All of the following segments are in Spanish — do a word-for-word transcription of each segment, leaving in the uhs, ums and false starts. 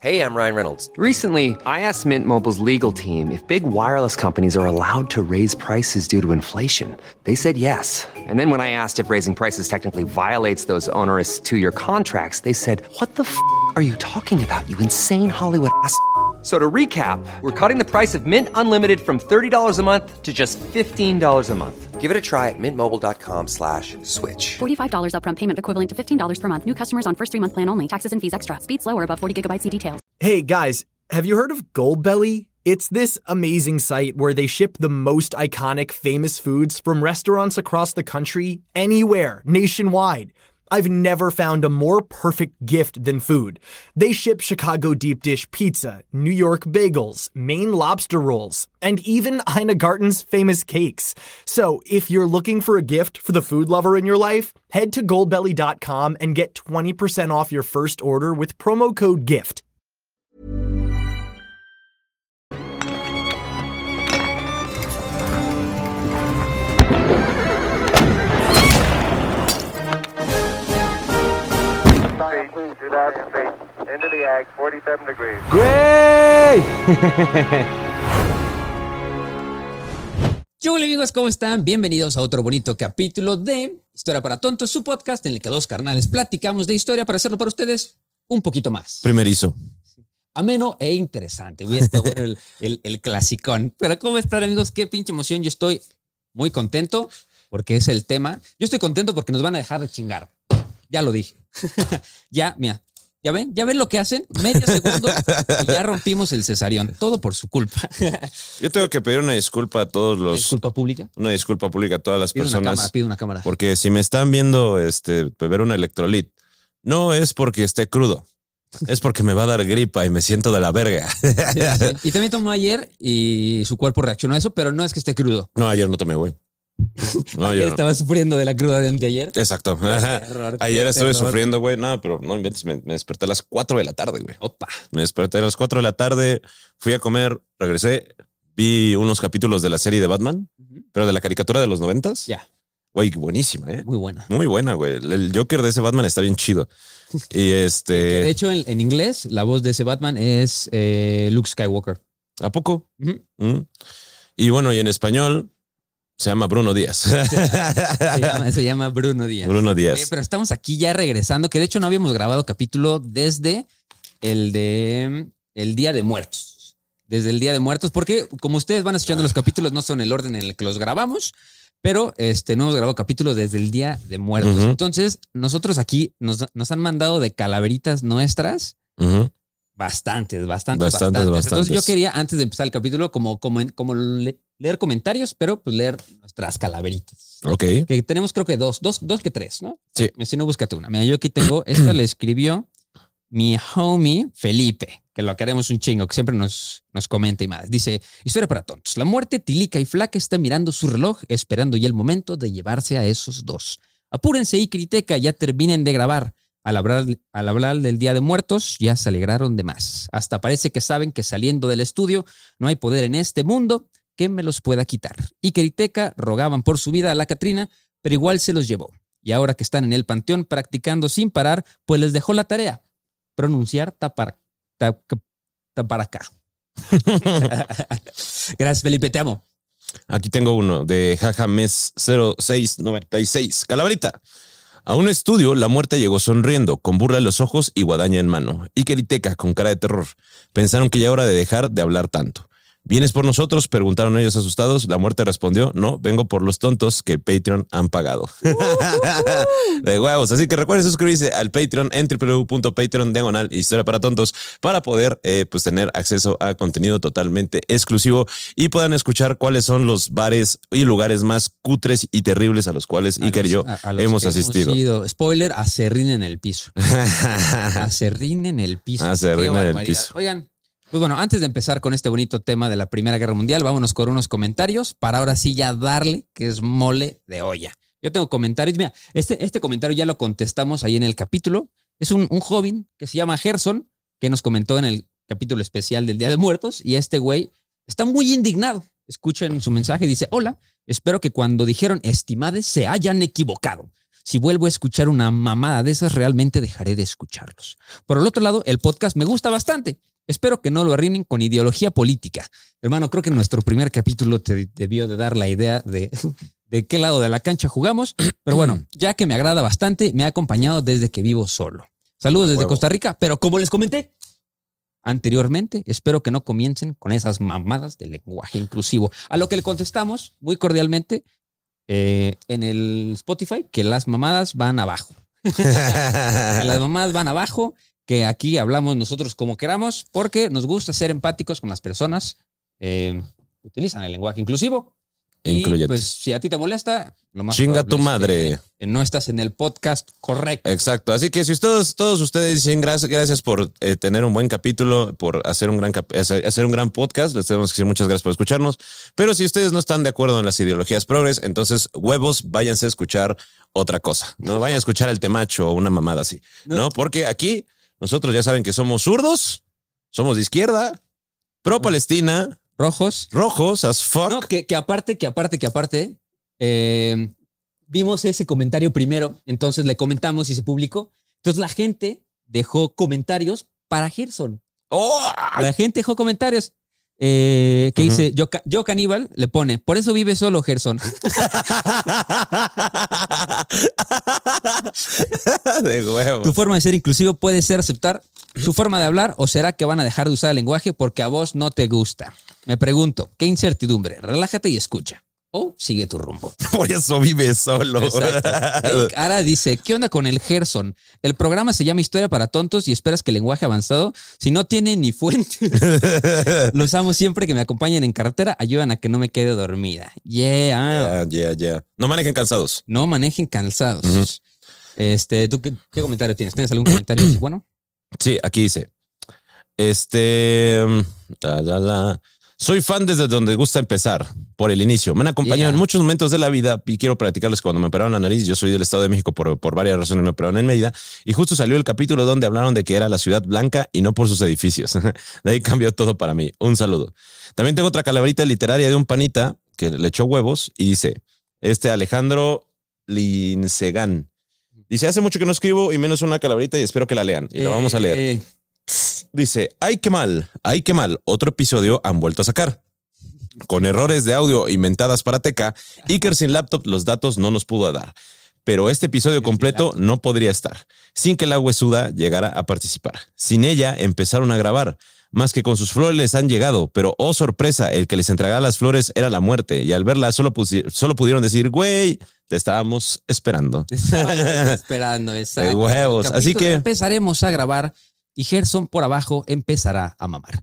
Hey, I'm Ryan Reynolds. Recently, I asked Mint Mobile's legal team if big wireless companies are allowed to raise prices due to inflation. They said yes. And then when I asked if raising prices technically violates those onerous two-year contracts, they said, what the f*** are you talking about, you insane Hollywood ass f- So to recap, we're cutting the price of Mint Unlimited from thirty dollars a month to just fifteen dollars a month. Give it a try at mintmobile.com slash switch. forty-five dollars upfront payment equivalent to fifteen dollars per month. New customers on first three-month plan only. Taxes and fees extra. Speed slower above forty gigabytes. See details. Hey guys, have you heard of Goldbelly? It's this amazing site where they ship the most iconic famous foods from restaurants across the country, anywhere, nationwide. I've never found a more perfect gift than food. They ship Chicago deep dish pizza, New York bagels, Maine lobster rolls, and even Ina Garten's famous cakes. So if you're looking for a gift for the food lover in your life, head to goldbelly dot com and get twenty percent off your first order with promo code GIFT. two thousand feet into the ag, forty-seven degrees. ¡Güey! Hola amigos, ¿cómo están? Bienvenidos a otro bonito capítulo de Historia para Tontos, su podcast en el que dos carnales platicamos de historia para hacerlo para ustedes un poquito más Primerizo. ameno e interesante. Voy a estar bueno el, el, el clasicón. Pero ¿cómo están amigos? Qué pinche emoción. Yo estoy muy contento porque es el tema. Yo estoy contento porque nos van a dejar de chingar. Ya lo dije. Ya, mira, ya ven, ya ven lo que hacen. Medio segundo y ya rompimos el cesarión. Todo por su culpa. Yo tengo que pedir una disculpa a todos los. ¿Disculpa pública? Una disculpa pública a todas las Pide personas. una cámara, pide una cámara. Porque si me están viendo este, beber un electrolit, no es porque esté crudo. Es porque me va a dar gripa y me siento de la verga. Sí, sí. Y también tomó ayer y su cuerpo reaccionó a eso, pero no es que esté crudo. No, ayer no tomé, güey. No, Ayer ayer no. estaba sufriendo de la cruda de anteayer. Exacto. Terror, Ayer estuve terror. sufriendo, güey. No, pero no inventes, me, me desperté a las cuatro de la tarde, güey. Opa. Me desperté a las cuatro de la tarde, fui a comer, regresé, vi unos capítulos de la serie de Batman, pero de la caricatura de los noventas. Ya. Güey, buenísima, ¿eh? Muy buena. Muy buena, güey. El Joker de ese Batman está bien chido. Y este... De hecho, en, en inglés, la voz de ese Batman es eh, Luke Skywalker. ¿A poco? Ujú. Mm. Y bueno, y en español se llama Bruno Díaz. Se llama, se llama Bruno Díaz. Bruno Oye, Díaz. pero estamos aquí ya regresando, que de hecho no habíamos grabado capítulo desde el de el Día de Muertos. Desde el Día de Muertos, porque como ustedes van escuchando los capítulos, no son el orden en el que los grabamos, pero este, no hemos grabado capítulos desde el Día de Muertos. Ujú. Entonces, nosotros aquí nos, nos han mandado de calaveritas nuestras Ujú. bastantes, bastantes, Bastantes, bastantes. bastantes. Entonces yo quería, antes de empezar el capítulo, como, como, en- como le- leer comentarios, pero pues leer nuestras calaveritas. Ok. Que tenemos creo que dos, dos, dos que tres, ¿no? Sí. Si no, búscate una. Mira, yo aquí tengo, esta le escribió mi homie Felipe, que lo queremos un chingo, que siempre nos, nos comenta y más. Dice, historia para tontos. La muerte tilica y flaca está mirando su reloj, esperando ya el momento de llevarse a esos dos. Apúrense y criteca, ya terminen de grabar. Al hablar, al hablar del Día de Muertos, ya se alegraron de más. Hasta parece que saben que saliendo del estudio no hay poder en este mundo que me los pueda quitar. Y Criteca rogaban por su vida a la Catrina, pero igual se los llevó. Y ahora que están en el panteón practicando sin parar, pues les dejó la tarea. Pronunciar tapar, tap, taparacá. Gracias, Felipe, te amo. Aquí tengo uno de Jajames cero seis noventa y seis. Calaverita. A un estudio, la muerte llegó sonriendo, con burla en los ojos y guadaña en mano. Y Queriteca, con cara de terror. Pensaron que ya era hora de dejar de hablar tanto. ¿Vienes por nosotros?, preguntaron ellos asustados. La muerte respondió, no, vengo por los tontos que Patreon han pagado. De huevos. Así que recuerden suscribirse al Patreon en doble u doble u doble u punto patreon diagonal historia para tontos para poder eh, pues tener acceso a contenido totalmente exclusivo y puedan escuchar cuáles son los bares y lugares más cutres y terribles a los cuales Iker y yo A- a los hemos que asistido. ido. Spoiler, acerrín en el piso. Acerrín en el piso. Acerrín Qué en el barbaridad. piso. Oigan, pues bueno, antes de empezar con este bonito tema de la Primera Guerra Mundial, vámonos con unos comentarios para ahora sí ya darle que es mole de olla. Yo tengo comentarios. Mira, este, este comentario ya lo contestamos ahí en el capítulo. Es un, un joven que se llama Gerson, que nos comentó en el capítulo especial del Día de Muertos, y este güey está muy indignado. Escuchen su mensaje, dice, hola, espero que cuando dijeron estimades se hayan equivocado. Si vuelvo a escuchar una mamada de esas, realmente dejaré de escucharlos. Por el otro lado, el podcast me gusta bastante. Espero que no lo arruinen con ideología política. Hermano, creo que en nuestro primer capítulo te debió de dar la idea de, de qué lado de la cancha jugamos. Pero bueno, ya que me agrada bastante, me ha acompañado desde que vivo solo. Saludos desde Huevo. Costa Rica, pero como les comenté anteriormente, espero que no comiencen con esas mamadas de lenguaje inclusivo. A lo que le contestamos muy cordialmente eh, en el Spotify que las mamadas van abajo. Que las mamadas van abajo, que aquí hablamos nosotros como queramos, porque nos gusta ser empáticos con las personas eh, que utilizan el lenguaje inclusivo. Y Incluyete. pues si a ti te molesta, lo más Chinga probable tu es que madre. no estás en el podcast correcto. Exacto. Así que si ustedes, todos ustedes dicen gracias, gracias por eh, tener un buen capítulo, por hacer un gran cap- hacer hacer un gran podcast, les tenemos que decir muchas gracias por escucharnos. Pero si ustedes no están de acuerdo en las ideologías progres, entonces huevos, váyanse a escuchar otra cosa. No vayan a escuchar el temacho o una mamada así. No, No. porque aquí nosotros ya saben que somos zurdos, somos de izquierda, pro Palestina, Rojos. rojos as fuck. No, que, que aparte, que aparte, que aparte, eh, vimos ese comentario primero, entonces le comentamos y se publicó. Entonces la gente dejó comentarios para Gerson. ¡Oh! La gente dejó comentarios eh, que Ujú. dice, yo, ca- yo caníbal, le pone, por eso vive solo Gerson. De huevos. Tu forma de ser inclusivo puede ser aceptar su forma de hablar o será que van a dejar de usar el lenguaje porque a vos no te gusta. Me pregunto, qué incertidumbre, relájate y escucha. O sigue tu rumbo. Por eso vive solo. Exacto. Ara dice, ¿qué onda con el Gerson? El programa se llama Historia para Tontos y esperas que el lenguaje avanzado, si no tiene ni fuente. Los amo siempre que me acompañen en carretera, ayudan a que no me quede dormida. Yeah. Ya, ya, ya. No manejen cansados. No manejen cansados. Ujú. Este, ¿tú qué, qué comentario tienes? ¿Tienes algún comentario así bueno? Sí, aquí dice. Este. La, la, la. Soy fan desde donde gusta empezar, por el inicio. Me han acompañado Yeah. en muchos momentos de la vida y quiero platicarles que cuando me operaron la nariz. Yo soy del Estado de México por, por varias razones, me operaron en Mérida y justo salió el capítulo donde hablaron de que era la ciudad blanca y no por sus edificios. De ahí cambió todo para mí. Un saludo. También tengo otra calaverita literaria de un panita que le echó huevos y dice, este Alejandro Lincegán. Dice, hace mucho que no escribo y menos una calaverita y espero que la lean. Y la vamos a leer. Eh, Dice, ay, qué mal, ay, qué mal. Otro episodio han vuelto a sacar. Con errores de audio inventadas para Teca, Iker sin laptop los datos no nos pudo dar. Pero este episodio completo no podría estar, sin que la huesuda llegara a participar. Sin ella empezaron a grabar. Más que con sus flores les han llegado, pero oh sorpresa, el que les entregaba las flores era la muerte. Y al verla solo, pusi- solo pudieron decir, güey, te estábamos esperando. esperando, exacto. De huevos. El Así capítulo que- empezaremos a grabar y Gerson por abajo empezará a mamar.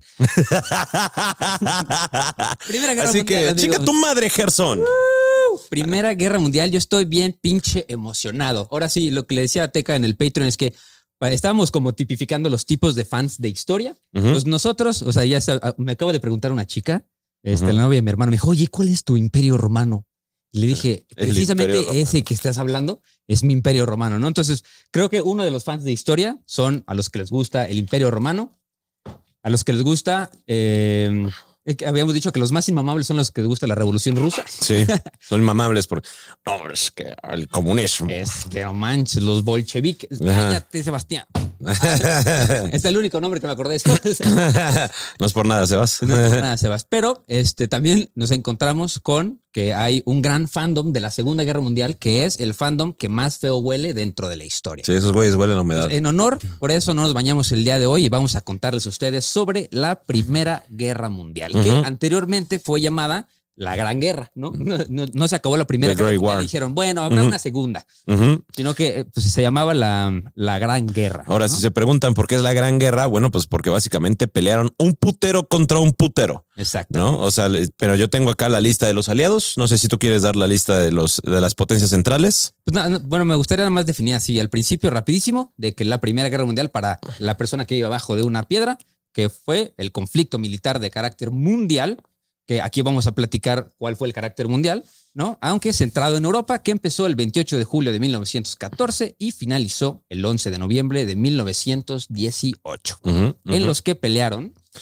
Primera Guerra Así Mundial, que, amigos. chica tu madre, Gerson. Primera Guerra Mundial, yo estoy bien pinche emocionado. Ahora sí, lo que le decía a Teca en el Patreon es que pa- estábamos como tipificando los tipos de fans de historia. Ujú. Pues nosotros, o sea, ya sa- me acabo de preguntar a una chica, este, Ujú. la novia de mi hermano, me dijo, oye, ¿cuál es tu imperio romano? Y le dije, El precisamente Imperio Romano. ese que estás hablando es mi imperio romano, ¿no? Entonces, creo que uno de los fans de historia son a los que les gusta el imperio romano, a los que les gusta, eh, eh, que habíamos dicho que los más inmamables son los que les gusta la revolución rusa. Sí, son inmamables por... No, es que el comunismo. Es que no manches, los bolcheviques. Ajá. Cállate, Sebastián. Es el único nombre que me acordé. No es por nada, Sebas. No es por nada, Sebas. Pero este, también nos encontramos con que hay un gran fandom de la Segunda Guerra Mundial, que es el fandom que más feo huele dentro de la historia. Sí, esos güeyes huelen a humedad. En honor, por eso no nos bañamos el día de hoy y vamos a contarles a ustedes sobre la Primera Guerra Mundial, que Ujú. anteriormente fue llamada la Gran Guerra, ¿no? No, no- no se acabó la Primera The Guerra Great Mundial, War. dijeron, bueno, habrá Ujú. una segunda, Ujú. sino que eh, pues, se llamaba la, la Gran Guerra. Ahora, ¿no? si se preguntan por qué es la Gran Guerra, bueno, pues porque básicamente pelearon un putero contra un putero, Exacto. ¿no? O sea, le- pero yo tengo acá la lista de los aliados. No sé si tú quieres dar la lista de los de las potencias centrales. Pues nada, no, bueno, me gustaría nada más definir así al principio rapidísimo de que la Primera Guerra Mundial para la persona que iba abajo de una piedra, que fue el conflicto militar de carácter mundial, que aquí vamos a platicar cuál fue el carácter mundial, ¿no? Aunque centrado en Europa, que empezó el veintiocho de julio de mil novecientos catorce y finalizó el once de noviembre de mil novecientos dieciocho, Ujú, en ujú. los que pelearon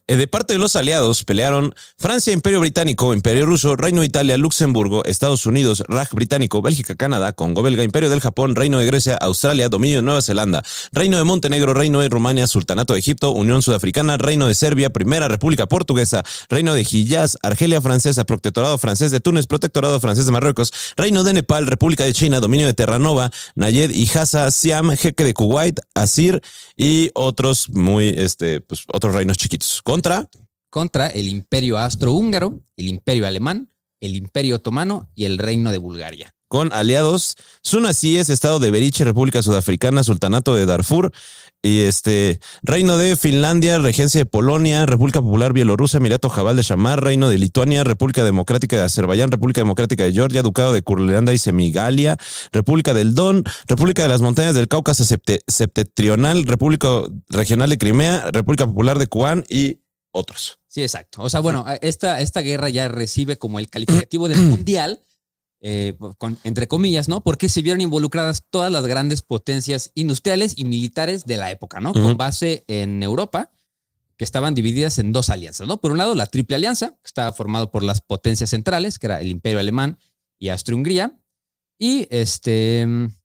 Eh, De parte de los aliados pelearon Francia, Imperio Británico, Imperio Ruso, Reino de Italia, Luxemburgo, Estados Unidos, Raj Británico, Bélgica, Canadá, Congo Belga, Imperio del Japón, Reino de Grecia, Australia, Dominio de Nueva Zelanda, Reino de Montenegro, Reino de Rumania, Sultanato de Egipto, Unión Sudafricana, Reino de Serbia, Primera República Portuguesa, Reino de Hiyaz, Argelia Francesa, Protectorado Francés de Túnez, Protectorado Francés de Marruecos, Reino de Nepal, República de China, Dominio de Terranova, Nayed y Hassa, Siam, Jeque de Kuwait, Asir y otros muy, este, pues otros reinos chiquitos. Contra Contra el Imperio Austrohúngaro, el Imperio Alemán, el Imperio Otomano y el Reino de Bulgaria. con aliados, Sunacíes, Estado de Beriche, República Sudafricana, Sultanato de Darfur y este Reino de Finlandia, Regencia de Polonia, República Popular Bielorrusia, Emirato Jabal de Shamar, Reino de Lituania, República Democrática de Azerbaiyán, República Democrática de Georgia, Ducado de Curlandia y Semigalia, República del Don, República de las Montañas del Cáucaso septe- septentrional, República Regional de Crimea, República Popular de Kuwait y otros. Sí, exacto. O sea, bueno, esta, esta guerra ya recibe como el calificativo del mundial, eh, con, entre comillas, ¿no? Porque se vieron involucradas todas las grandes potencias industriales y militares de la época, ¿no? Ujú. Con base en Europa, que estaban divididas en dos alianzas, ¿no? Por un lado, la Triple Alianza, que estaba formado por las potencias centrales, que era el Imperio Alemán y Austria-Hungría, y este,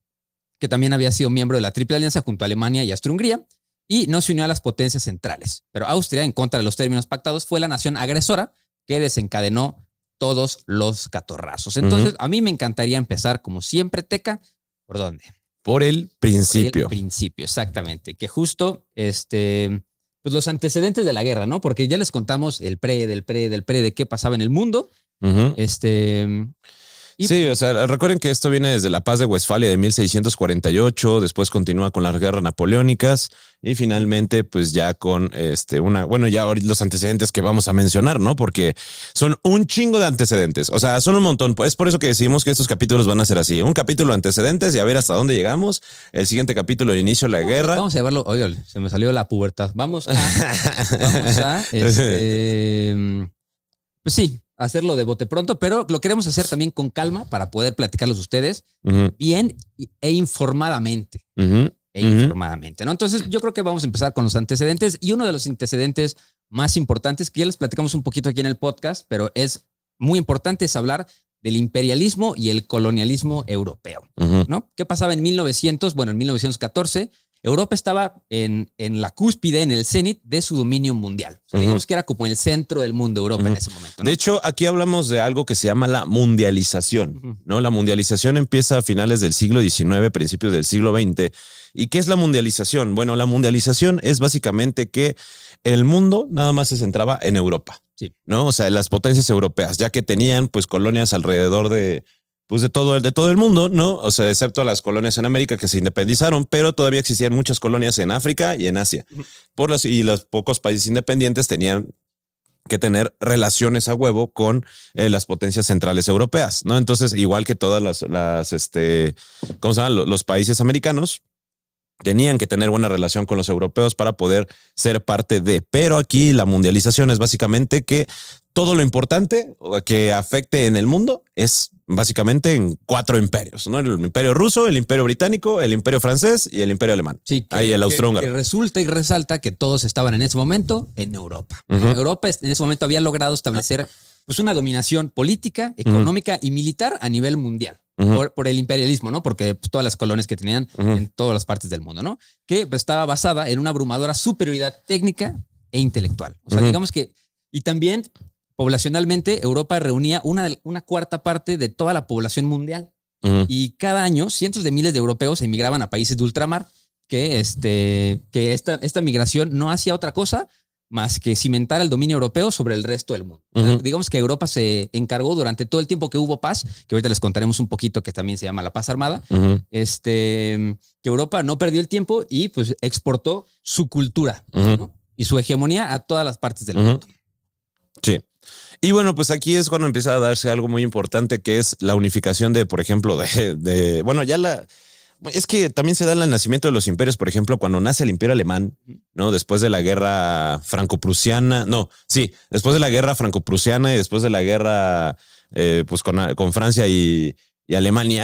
que también había sido miembro de la Triple Alianza junto a Alemania y Austria-Hungría, y no se unió a las potencias centrales. Pero Austria, en contra de los términos pactados, fue la nación agresora que desencadenó todos los catorrazos. Entonces, a mí me encantaría empezar, como siempre, Teca, ¿por dónde? Por el principio. El principio, exactamente. Que justo, este, pues los antecedentes de la guerra, ¿no? Porque ya les contamos el pre, del pre, del pre, de qué pasaba en el mundo. Ujú. Este... Y- Sí, o sea, recuerden que esto viene desde la Paz de Westfalia de mil seiscientos cuarenta y ocho, después continúa con las guerras napoleónicas y finalmente pues ya con este una, bueno, ya ahorita los antecedentes que vamos a mencionar, ¿no? Porque son un chingo de antecedentes, o sea, son un montón. Pues es por eso que decimos que estos capítulos van a ser así, un capítulo de antecedentes y a ver hasta dónde llegamos, el siguiente capítulo de inicio de la guerra. Vamos a llevarlo, oye, se me salió la pubertad. Vamos a, vamos a, este, pues sí, hacerlo de bote pronto, pero lo queremos hacer también con calma para poder platicarlos ustedes Ujú, bien e informadamente. ujú, E ujú. informadamente, ¿no? Entonces, yo creo que vamos a empezar con los antecedentes y uno de los antecedentes más importantes que ya les platicamos un poquito aquí en el podcast, pero es muy importante es hablar del imperialismo y el colonialismo europeo, Ujú. ¿no? ¿Qué pasaba en mil novecientos? Bueno, en mil novecientos catorce, Europa estaba en, en la cúspide, en el cenit de su dominio mundial. O sea, Ujú. digamos que era como el centro del mundo Europa en Ujú. ese momento, ¿no? De hecho, aquí hablamos de algo que se llama la mundialización, Ujú. ¿no? La mundialización empieza a finales del siglo diecinueve, principios del siglo veinte. ¿Y qué es la mundialización? Bueno, la mundialización es básicamente que el mundo nada más se centraba en Europa, Sí. ¿no? O sea, las potencias europeas, ya que tenían pues colonias alrededor de pues de todo, el- de todo el mundo, ¿no? O sea, excepto las colonias en América que se independizaron, pero todavía existían muchas colonias en África y en Asia. Por las, y los pocos países independientes tenían que tener relaciones a huevo con eh, las potencias centrales europeas, ¿no? Entonces, igual que todas las, las este, ¿cómo se llama? Los, los países americanos tenían que tener buena relación con los europeos para poder ser parte de. Pero aquí la mundialización es básicamente que todo lo importante que afecte en el mundo es básicamente en cuatro imperios, ¿no? El imperio ruso, el imperio británico, el imperio francés y el imperio alemán. Sí, que, Ahí el que- austrohúngaro. que resulta y resalta que todos estaban en ese momento en Europa. Ujú. Europa en ese momento había logrado establecer pues, una dominación política, económica y militar a nivel mundial. Ujú. Por, por el imperialismo, ¿no? Porque pues, todas las colonias que tenían Ujú. en todas las partes del mundo, ¿no? Que pues, estaba basada en una abrumadora superioridad técnica e intelectual. O sea, Ujú. digamos que, y también poblacionalmente, Europa reunía una, una cuarta parte de toda la población mundial. Ujú. Y cada año cientos de miles de europeos emigraban a países de ultramar, que, este, que esta, esta migración no hacía otra cosa más que cimentar el dominio europeo sobre el resto del mundo. Ujú. Digamos que Europa se encargó durante todo el tiempo que hubo paz, que ahorita les contaremos un poquito, que también se llama la paz armada, Ujú. este, que Europa no perdió el tiempo y pues exportó su cultura, Ujú. ¿no? Y su hegemonía a todas las partes del Ujú. mundo. Sí. Y bueno, pues aquí es cuando empieza a darse algo muy importante que es la unificación de, por ejemplo, de, de bueno, ya la, es que también se da el nacimiento de los imperios, por ejemplo, cuando nace el imperio alemán, ¿no? Después de la guerra franco-prusiana, no, sí, después de la guerra franco-prusiana y después de la guerra, eh, pues con, con Francia y, y Alemania,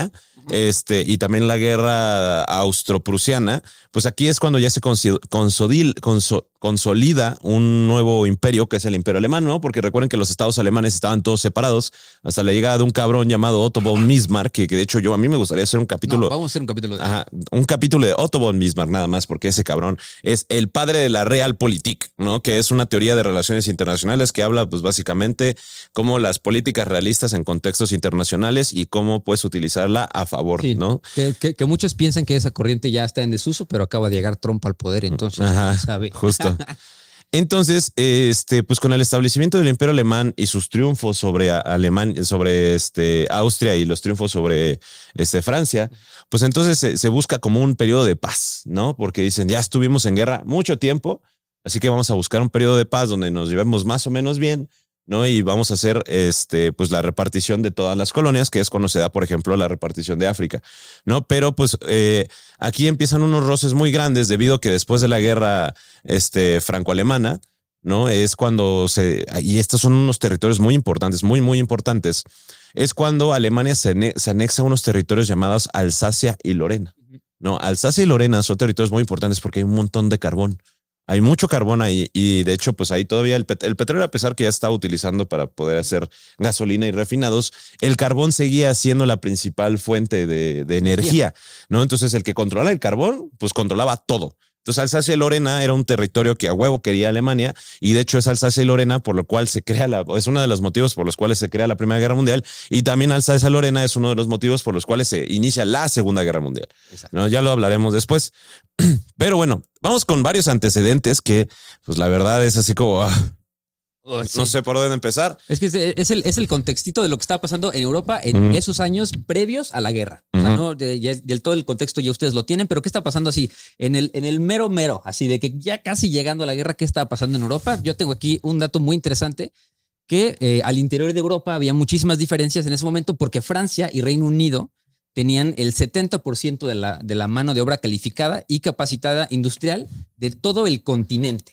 este, y también la guerra austro-prusiana, pues aquí es cuando ya se consi- consodil- conso- consolida un nuevo imperio, que es el imperio alemán, ¿no? Porque recuerden que los estados alemanes estaban todos separados hasta la llegada de un cabrón llamado Otto von Bismarck, que, que de hecho yo a mí me gustaría hacer un capítulo. No, vamos a hacer un capítulo de Ajá, un capítulo de Otto von Bismarck nada más, porque ese cabrón es el padre de la Realpolitik, ¿no? Que es una teoría de relaciones internacionales que habla, pues básicamente, cómo las políticas realistas en contextos internacionales y cómo puedes utilizarla a favor, Sí, ¿no? Que, que, que muchos piensan que esa corriente ya está en desuso, pero acaba de llegar Trump al poder, entonces Ajá, sabe. justo. Entonces, este, pues con el establecimiento del Imperio Alemán y sus triunfos sobre Alemania, sobre este Austria y los triunfos sobre este Francia, pues entonces se, se busca como un periodo de paz, ¿no? Porque dicen, ya estuvimos en guerra mucho tiempo, así que vamos a buscar un periodo de paz donde nos llevemos más o menos bien, ¿no? Y vamos a hacer este, pues la repartición de todas las colonias, que es cuando se da, por ejemplo, la repartición de África, ¿no? Pero pues eh, aquí empiezan unos roces muy grandes debido a que después de la guerra este, franco-alemana, ¿no? Es cuando se, y estos son unos territorios muy importantes, muy, muy importantes, es cuando Alemania se, ane- se anexa a unos territorios llamados Alsacia y Lorena, ¿no? Alsacia y Lorena son territorios muy importantes porque hay un montón de carbón. Hay mucho carbón ahí y de hecho pues ahí todavía el, pet- el petróleo, a pesar que ya está utilizando para poder hacer gasolina y refinados, el carbón seguía siendo la principal fuente de, de energía, ¿no? Entonces el que controlaba el carbón pues controlaba todo. Entonces Alsacia y Lorena era un territorio que a huevo quería Alemania y de hecho es Alsacia y Lorena por lo cual se crea la, es uno de los motivos por los cuales se crea la Primera Guerra Mundial y también Alsacia y Lorena es uno de los motivos por los cuales se inicia la Segunda Guerra Mundial. ¿No? Ya lo hablaremos después. Pero bueno, vamos con varios antecedentes que pues la verdad es así como ah, Oh, sí. no sé por dónde empezar. Es que es, es el, es el contextito de lo que estaba pasando en Europa en Ujú. esos años previos a la guerra. O sea, Ujú. no, de, ya, del todo el contexto ya ustedes lo tienen, pero ¿qué está pasando así? En el, en el mero mero, así de que ya casi llegando a la guerra, ¿qué estaba pasando en Europa? Yo tengo aquí un dato muy interesante que eh, al interior de Europa había muchísimas diferencias en ese momento porque Francia y Reino Unido tenían el setenta por ciento de la, de la mano de obra calificada y capacitada industrial de todo el continente.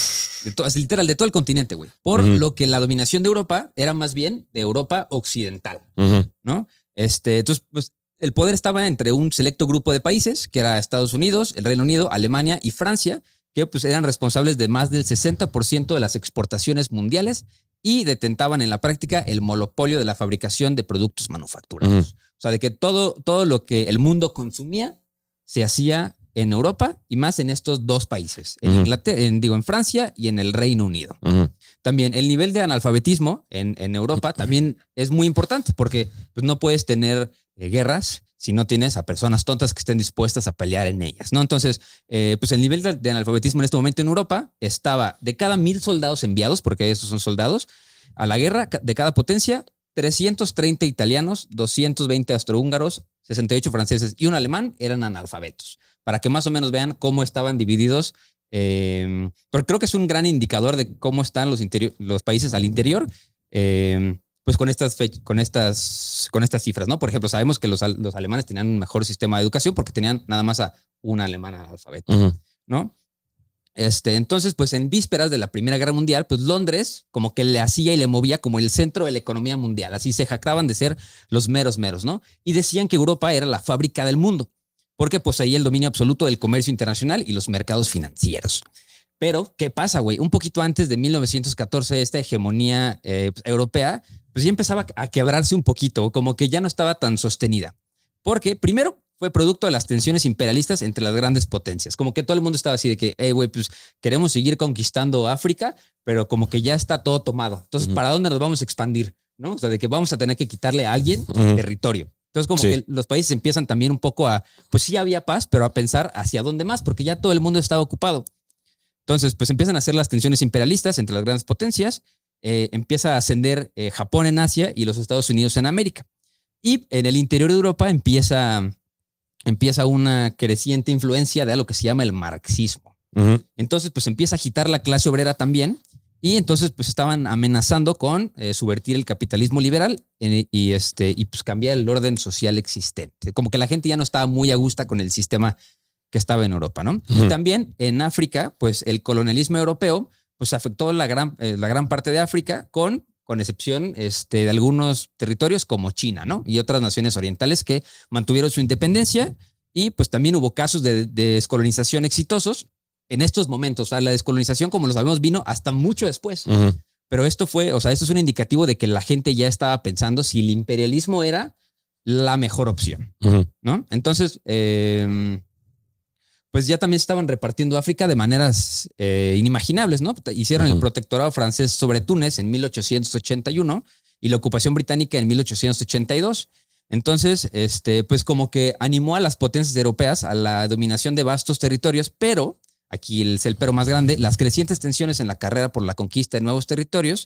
De todo, es literal, de todo el continente, güey. Por Ujú. lo que la dominación de Europa era más bien de Europa occidental, Ujú. ¿no? Este, entonces, pues el poder estaba entre un selecto grupo de países, que era Estados Unidos, el Reino Unido, Alemania y Francia, que pues eran responsables de más del sesenta por ciento de las exportaciones mundiales y detentaban en la práctica el monopolio de la fabricación de productos manufacturados. Ujú. O sea, de que todo, todo lo que el mundo consumía se hacía en Europa y más en estos dos países, en Ujú. Inglaterra, en, digo, en Francia y en el Reino Unido. Ujú. También el nivel de analfabetismo en, en Europa también es muy importante porque pues, no puedes tener eh, guerras si no tienes a personas tontas que estén dispuestas a pelear en ellas, ¿no? Entonces, eh, pues el nivel de, de analfabetismo en este momento en Europa estaba de cada mil soldados enviados, porque esos son soldados, a la guerra ca- de cada potencia, trescientos treinta italianos, doscientos veinte austrohúngaros, sesenta y ocho franceses y un alemán eran analfabetos, para que más o menos vean cómo estaban divididos. Eh, porque creo que es un gran indicador de cómo están los, interior, los países al interior, eh, pues con estas, fech- con, estas, con estas cifras, ¿no? Por ejemplo, sabemos que los, al- los alemanes tenían un mejor sistema de educación porque tenían nada más a un alemán analfabeto, Ujú. ¿no? Este, entonces, pues en vísperas de la Primera Guerra Mundial, pues Londres como que le hacía y le movía como el centro de la economía mundial. Así se jactaban de ser los meros meros, ¿no? Y decían que Europa era la fábrica del mundo, porque poseía el dominio absoluto del comercio internacional y los mercados financieros. Pero, ¿qué pasa, güey? Un poquito antes de mil novecientos catorce, esta hegemonía eh, pues, europea, pues ya empezaba a quebrarse un poquito, como que ya no estaba tan sostenida. Porque, primero, fue producto de las tensiones imperialistas entre las grandes potencias. Como que todo el mundo estaba así de que, hey, güey, pues queremos seguir conquistando África, pero como que ya está todo tomado. Entonces, Ujú. ¿para dónde nos vamos a expandir? ¿No? O sea, de que vamos a tener que quitarle a alguien Ujú. territorio. Entonces, como Sí. que los países empiezan también un poco a, pues sí había paz, pero a pensar hacia dónde más, porque ya todo el mundo estaba ocupado. Entonces, pues empiezan a hacer las tensiones imperialistas entre las grandes potencias, eh, empieza a ascender eh, Japón en Asia y los Estados Unidos en América. Y en el interior de Europa empieza, empieza una creciente influencia de algo que se llama el marxismo. Ujú. Entonces, pues empieza a agitar la clase obrera también. Y entonces, pues estaban amenazando con eh, subvertir el capitalismo liberal eh, y, este, y pues cambiar el orden social existente. Como que la gente ya no estaba muy a gusto con el sistema que estaba en Europa, ¿no? Ujú. Y también en África, pues el colonialismo europeo, pues afectó la gran, eh, la gran parte de África con con excepción este, de algunos territorios como China, ¿no? Y otras naciones orientales que mantuvieron su independencia y pues también hubo casos de, de descolonización exitosos en estos momentos. O sea, la descolonización, como lo sabemos, vino hasta mucho después. Ujú. Pero esto fue, o sea, esto es un indicativo de que la gente ya estaba pensando si el imperialismo era la mejor opción, Ujú. ¿no? Entonces, eh, pues ya también estaban repartiendo África de maneras eh, inimaginables, ¿no? Hicieron Ujú. el protectorado francés sobre Túnez en mil ochocientos ochenta y uno y la ocupación británica en mil ochocientos ochenta y dos. Entonces, este, pues como que animó a las potencias europeas a la dominación de vastos territorios, pero aquí el, el pero más grande, las crecientes tensiones en la carrera por la conquista de nuevos territorios,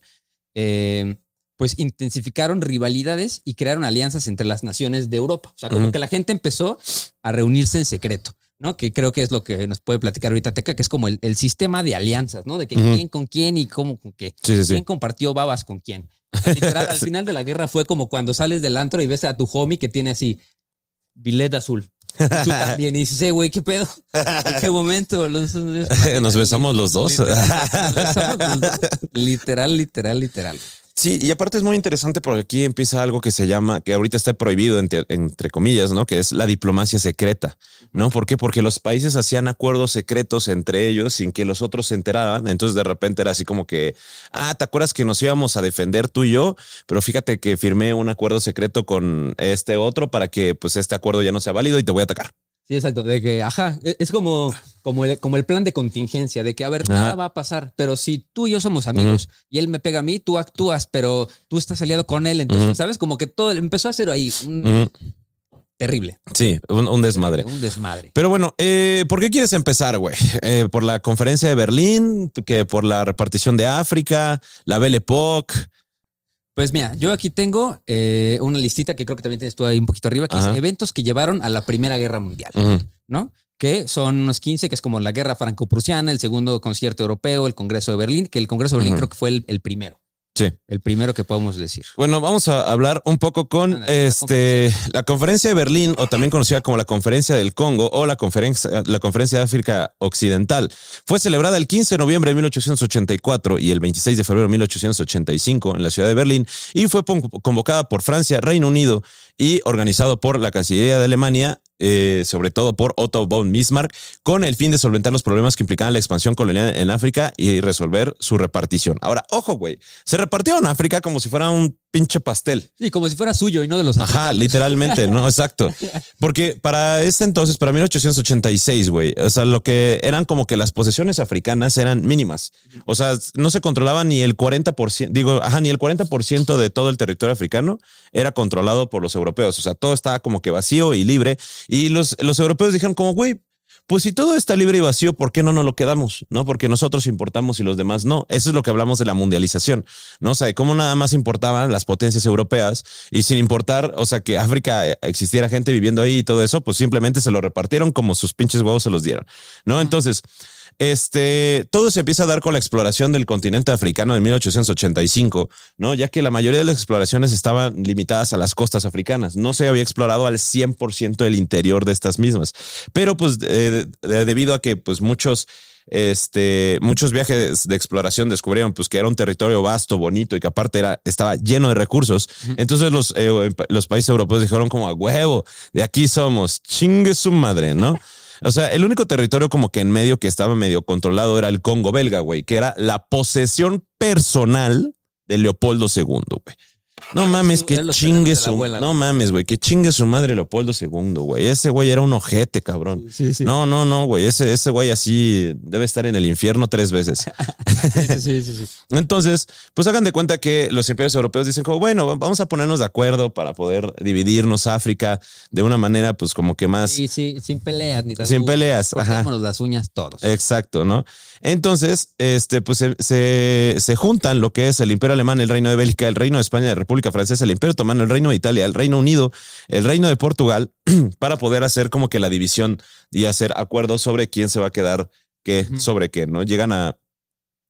eh, pues intensificaron rivalidades y crearon alianzas entre las naciones de Europa. O sea, como Ujú. que la gente empezó a reunirse en secreto, ¿no? Que creo que es lo que nos puede platicar ahorita Teca, que es como el, el sistema de alianzas, ¿no? De que Ujú. quién con quién y cómo con qué. Sí, sí, sí. ¿Quién compartió babas con quién? Literal, al final de la guerra fue como cuando sales del antro y ves a tu homie que tiene así billet azul. Y tú también y dices, "Eh, güey, ¿qué pedo? ¿En qué momento? Los- Nos besamos los dos. Literal, nos besamos los dos. Literal, literal, literal. Sí, y aparte es muy interesante porque aquí empieza algo que se llama, que ahorita está prohibido entre, entre comillas, ¿no? Que es la diplomacia secreta, ¿no? ¿Por qué? Porque los países hacían acuerdos secretos entre ellos sin que los otros se enteraran. Entonces de repente era así como que, ah, ¿te acuerdas que nos íbamos a defender tú y yo? Pero fíjate que firmé un acuerdo secreto con este otro para que pues este acuerdo ya no sea válido y te voy a atacar. Sí, exacto. De que, ajá, e- es como, como, el, como el plan de contingencia, de que, a ver, Ajá. nada va a pasar, pero si tú y yo somos amigos y él me pega a mí, tú actúas, pero tú estás aliado con él, entonces, Ujú. ¿sabes? Como que todo empezó a ser ahí un- Ujú. terrible. Sí, un, un desmadre. Un desmadre. Pero bueno, eh, ¿por qué quieres empezar, güey? Eh, ¿Por la conferencia de Berlín? ¿Que por la repartición de África? ¿La Belle Époque? Pues mira, yo aquí tengo eh, una listita que creo que también tienes tú ahí un poquito arriba, que Ajá. es eventos que llevaron a la Primera Guerra Mundial, Ujú. ¿no? Que son unos quince, que es como la Guerra Franco-Prusiana, el segundo concierto europeo, el Congreso de Berlín, que el Congreso de Berlín Ujú. creo que fue el, el primero, Sí. el primero que podemos decir. Bueno, vamos a hablar un poco con Ándale, este la conferencia de Berlín, o también conocida como la conferencia del Congo o la conferencia, la conferencia de África Occidental. Fue celebrada el quince de noviembre de mil ochocientos ochenta y cuatro y el veintiséis de febrero de mil ochocientos ochenta y cinco en la ciudad de Berlín y fue pon- convocada por Francia, Reino Unido y organizado por la Cancillería de Alemania, eh, sobre todo por Otto von Bismarck, con el fin de solventar los problemas que implicaban la expansión colonial en África y resolver su repartición. Ahora, ojo, güey, se repartieron África como si fuera un pinche pastel. Sí, como si fuera suyo y no de los Ajá, literalmente, ¿no? Exacto. Porque para ese entonces, para mil ochocientos ochenta y seis, güey, o sea, lo que eran como que las posesiones africanas eran mínimas. O sea, no se controlaba ni el cuarenta por ciento, digo, ajá, ni el cuarenta por ciento de todo el territorio africano era controlado por los europeos. O sea, todo estaba como que vacío y libre. Y los, los europeos dijeron como, güey, pues si todo está libre y vacío, ¿por qué no nos lo quedamos? ¿No? Porque nosotros importamos y los demás no. Eso es lo que hablamos de la mundialización, ¿no? O sea, de cómo nada más importaban las potencias europeas y sin importar, o sea, que África existiera gente viviendo ahí y todo eso, pues simplemente se lo repartieron como sus pinches huevos se los dieron, ¿no? Entonces, este, todo se empieza a dar con la exploración del continente africano de mil ochocientos ochenta y cinco, ¿no? Ya que la mayoría de las exploraciones estaban limitadas a las costas africanas. No se había explorado al cien por ciento el interior de estas mismas. Pero pues eh, de- debido a que pues muchos este, muchos viajes de exploración descubrieron pues que era un territorio vasto, bonito y que aparte era, estaba lleno de recursos. Entonces los, eh, los países europeos dijeron como a huevo, de aquí somos, chingue su madre, ¿no? O sea, el único territorio como que en medio que estaba medio controlado era el Congo belga, güey, que era la posesión personal de Leopoldo segundo, güey. No mames, que Eran los chingue terrenos de la su... abuela, No ¿no? mames, güey, que chingue su madre Leopoldo segundo, güey. Ese güey era un ojete, cabrón. Sí, sí. No, no, no, güey. Ese, ese güey así debe estar en el infierno tres veces. Sí, sí, sí, sí. Entonces, pues hagan de cuenta que los imperios europeos dicen como, bueno, vamos a ponernos de acuerdo para poder dividirnos África de una manera, pues como que más... Sí, sí, sin peleas ni Sin peleas, ajá. Cortémonos las uñas todos. Exacto, ¿no? Entonces, este, pues se, se, se juntan lo que es el Imperio Alemán, el Reino de Bélgica, el Reino de España, la República Francesa, el Imperio Otomano, el Reino de Italia, el Reino Unido, el Reino de Portugal, para poder hacer como que la división y hacer acuerdos sobre quién se va a quedar qué, Ujú. sobre qué, ¿no? Llegan a,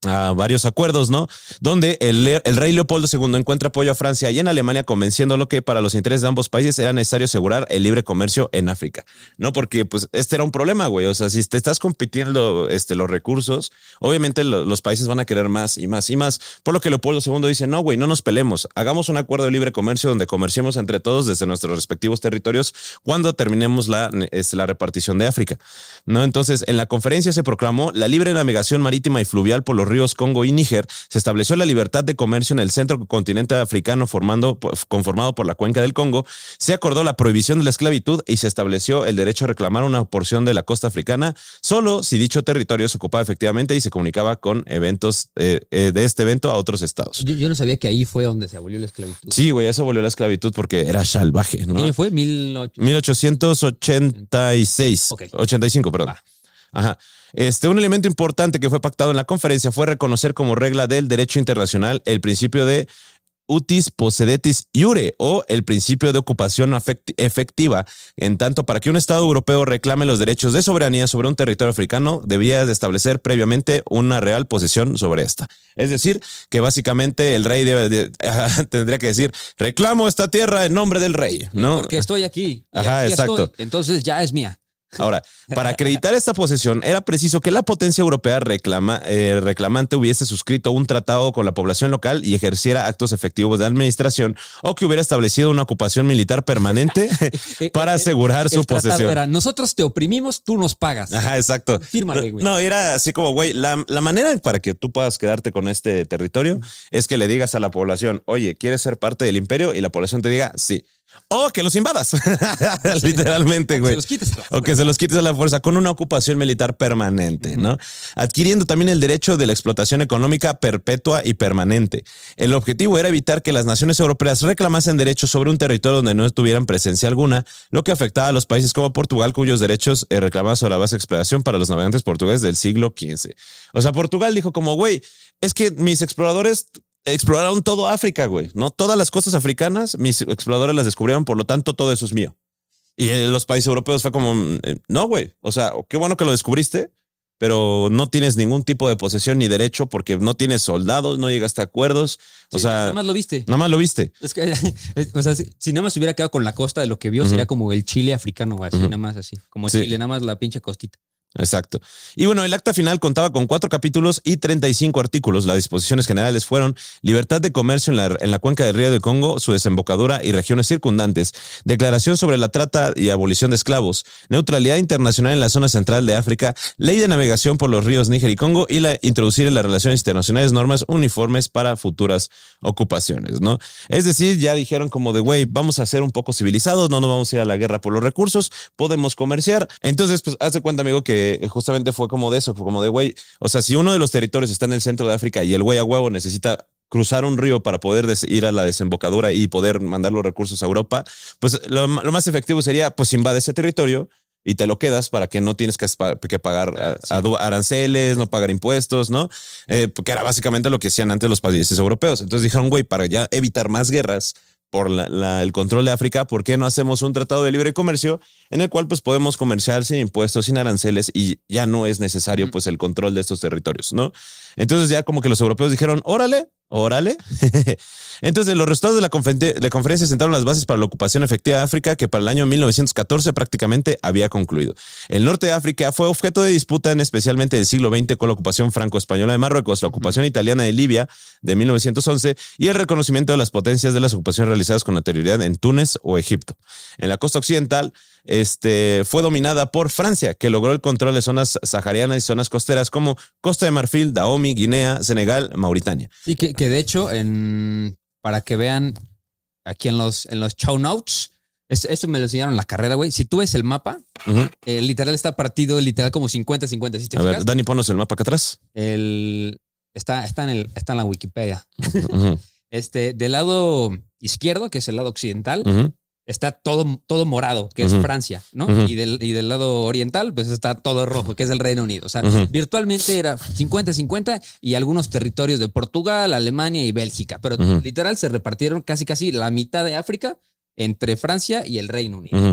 a varios acuerdos, ¿no? Donde el, el rey Leopoldo segundo encuentra apoyo a Francia y en Alemania, convenciéndolo que para los intereses de ambos países era necesario asegurar el libre comercio en África, ¿no? Porque pues este era un problema, güey. O sea, si te estás compitiendo este, los recursos, obviamente lo, los países van a querer más y más y más. Por lo que Leopoldo segundo dice, no, güey, no nos peleemos. Hagamos un acuerdo de libre comercio donde comerciemos entre todos desde nuestros respectivos territorios cuando terminemos la, este, la repartición de África, ¿no? Entonces, en la conferencia se proclamó la libre navegación marítima y fluvial por los ríos Congo y Níger. Se estableció la libertad de comercio en el centro continente africano formando, conformado por la cuenca del Congo. Se acordó la prohibición de la esclavitud y se estableció el derecho a reclamar una porción de la costa africana solo si dicho territorio se ocupaba efectivamente y se comunicaba con eventos eh, eh, de este evento a otros estados. Yo, yo no sabía que ahí fue donde se abolió la esclavitud. Sí, güey, eso volvió la esclavitud porque era salvaje, ¿no? ¿Qué fue? Mil ocho- mil ochocientos ochenta y seis. Ok. ochenta y cinco, perdón. Va. Ajá. Este, un elemento importante que fue pactado en la conferencia fue reconocer como regla del derecho internacional el principio de utis possedetis iure o el principio de ocupación efectiva. En tanto, para que un Estado europeo reclame los derechos de soberanía sobre un territorio africano, debía de establecer previamente una real posesión sobre esta. Es decir, que básicamente el rey debe de, tendría que decir, reclamo esta tierra en nombre del rey, ¿no? Porque estoy aquí. y Ajá, aquí exacto. estoy, entonces ya es mía. Ahora, para acreditar esta posesión, era preciso que la potencia europea reclama, eh, reclamante hubiese suscrito un tratado con la población local y ejerciera actos efectivos de administración o que hubiera establecido una ocupación militar permanente para asegurar su El tratado posesión. era, nosotros te oprimimos, tú nos pagas. Ajá, exacto. Fírmale, güey. No, era así como, güey, la, la manera para que tú puedas quedarte con este territorio es que le digas a la población, oye, ¿quieres ser parte del imperio? Y la población te diga, sí. O que los invadas, literalmente, güey. Se los quites. O que se los quites a la fuerza con una ocupación militar permanente, ¿no? Adquiriendo también el derecho de la explotación económica perpetua y permanente. El objetivo era evitar que las naciones europeas reclamasen derechos sobre un territorio donde no tuvieran presencia alguna, lo que afectaba a los países como Portugal, cuyos derechos eh, reclamaban sobre la base de exploración para los navegantes portugueses del siglo quince. O sea, Portugal dijo como, güey, es que mis exploradores exploraron todo África, güey, ¿no? Todas las costas africanas, mis exploradores las descubrieron, por lo tanto, todo eso es mío. Y en los países europeos fue como, no, güey, o sea, qué bueno que lo descubriste, pero no tienes ningún tipo de posesión ni derecho porque no tienes soldados, no llegaste a acuerdos, o Sí, sea... nada más lo viste. Nada más lo viste. Es que, o sea, si, si nada más hubiera quedado con la costa de lo que vio, Ujú. sería como el Chile africano, así, Ujú. nada más así. Como Sí. Chile, nada más la pinche costita. Exacto. Y bueno, el acta final contaba con cuatro capítulos y treinta y cinco artículos. Las disposiciones generales fueron libertad de comercio en la, en la cuenca del río de Congo, su desembocadura y regiones circundantes, declaración sobre la trata y abolición de esclavos, neutralidad internacional en la zona central de África, ley de navegación por los ríos Níger y Congo y la introducir en las relaciones internacionales normas uniformes para futuras ocupaciones, ¿no? Es decir, ya dijeron como de, güey, vamos a ser un poco civilizados, no nos vamos a ir a la guerra por los recursos, podemos comerciar. Entonces, pues, haz de cuenta, amigo, que justamente fue como de eso, fue como de, güey, o sea, si uno de los territorios está en el centro de África y el güey a huevo necesita cruzar un río para poder ir a la desembocadura y poder mandar los recursos a Europa, pues lo, lo más efectivo sería, pues, invade ese territorio y te lo quedas para que no tienes que, que pagar a, a, aranceles, no pagar impuestos, ¿no? Eh, porque era básicamente lo que hacían antes los países europeos. Entonces dijeron, güey, para ya evitar más guerras por la, la, el control de África, ¿por qué no hacemos un tratado de libre comercio en el cual pues podemos comerciar sin impuestos, sin aranceles y ya no es necesario pues el control de estos territorios, ¿no? Entonces ya como que los europeos dijeron, órale, órale. Entonces los resultados de la, confer de conferencia sentaron las bases para la ocupación efectiva de África que para el año mil novecientos catorce prácticamente había concluido. El norte de África fue objeto de disputa en especialmente del siglo veinte con la ocupación franco-española de Marruecos, la ocupación italiana de Libia de mil novecientos once y el reconocimiento de las potencias de las ocupaciones realizadas con anterioridad en Túnez o Egipto. En la costa occidental este, fue dominada por Francia, que logró el control de zonas saharianas y zonas costeras como Costa de Marfil, Dahomey, Guinea, Senegal, Mauritania. Sí, que, que de hecho, en, para que vean aquí en los, en los show notes, es, eso me lo enseñaron en la carrera, güey. Si tú ves el mapa, Uh-huh. eh, literal está partido, literal como cincuenta cincuenta. ¿Sí te A fijas? ver, Dani, ponos el mapa acá atrás. El, está, está, en el, está en la Wikipedia. Uh-huh. Este, del lado izquierdo, que es el lado occidental, Uh-huh. está todo, todo morado, que Ujú. es Francia, ¿no? Ujú. Y, del, y del lado oriental, pues está todo rojo, que es el Reino Unido. O sea, Ujú. virtualmente era cincuenta cincuenta y algunos territorios de Portugal, Alemania y Bélgica. Pero Ujú. literal se repartieron casi casi la mitad de África entre Francia y el Reino Unido. Uh-huh.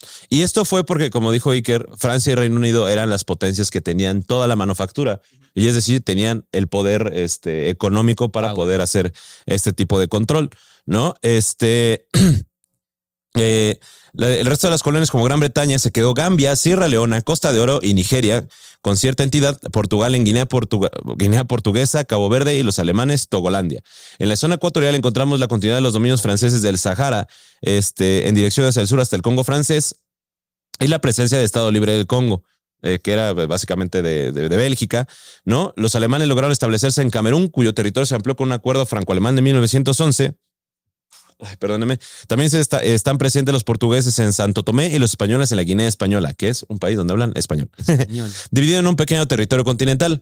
Y esto fue porque, como dijo Iker, Francia y Reino Unido eran las potencias que tenían toda la manufactura. Y es decir, tenían el poder este, económico para Wow. poder hacer este tipo de control, ¿no? Este... Eh, la, el resto de las colonias como Gran Bretaña se quedó Gambia, Sierra Leona, Costa de Oro y Nigeria, con cierta entidad, Portugal en Guinea, Portuga, Guinea Portuguesa, Cabo Verde y los alemanes Togolandia. En la zona ecuatorial encontramos la continuidad de los dominios franceses del Sahara, este, en dirección hacia el sur hasta el Congo francés y la presencia de Estado Libre del Congo, eh, que era básicamente de, de, de Bélgica, ¿no? Los alemanes lograron establecerse en Camerún, cuyo territorio se amplió con un acuerdo franco-alemán de mil novecientos once. Ay, perdóneme. También se está, están presentes los portugueses en Santo Tomé y los españoles en la Guinea Española, que es un país donde hablan español. Español. Dividido en un pequeño territorio continental.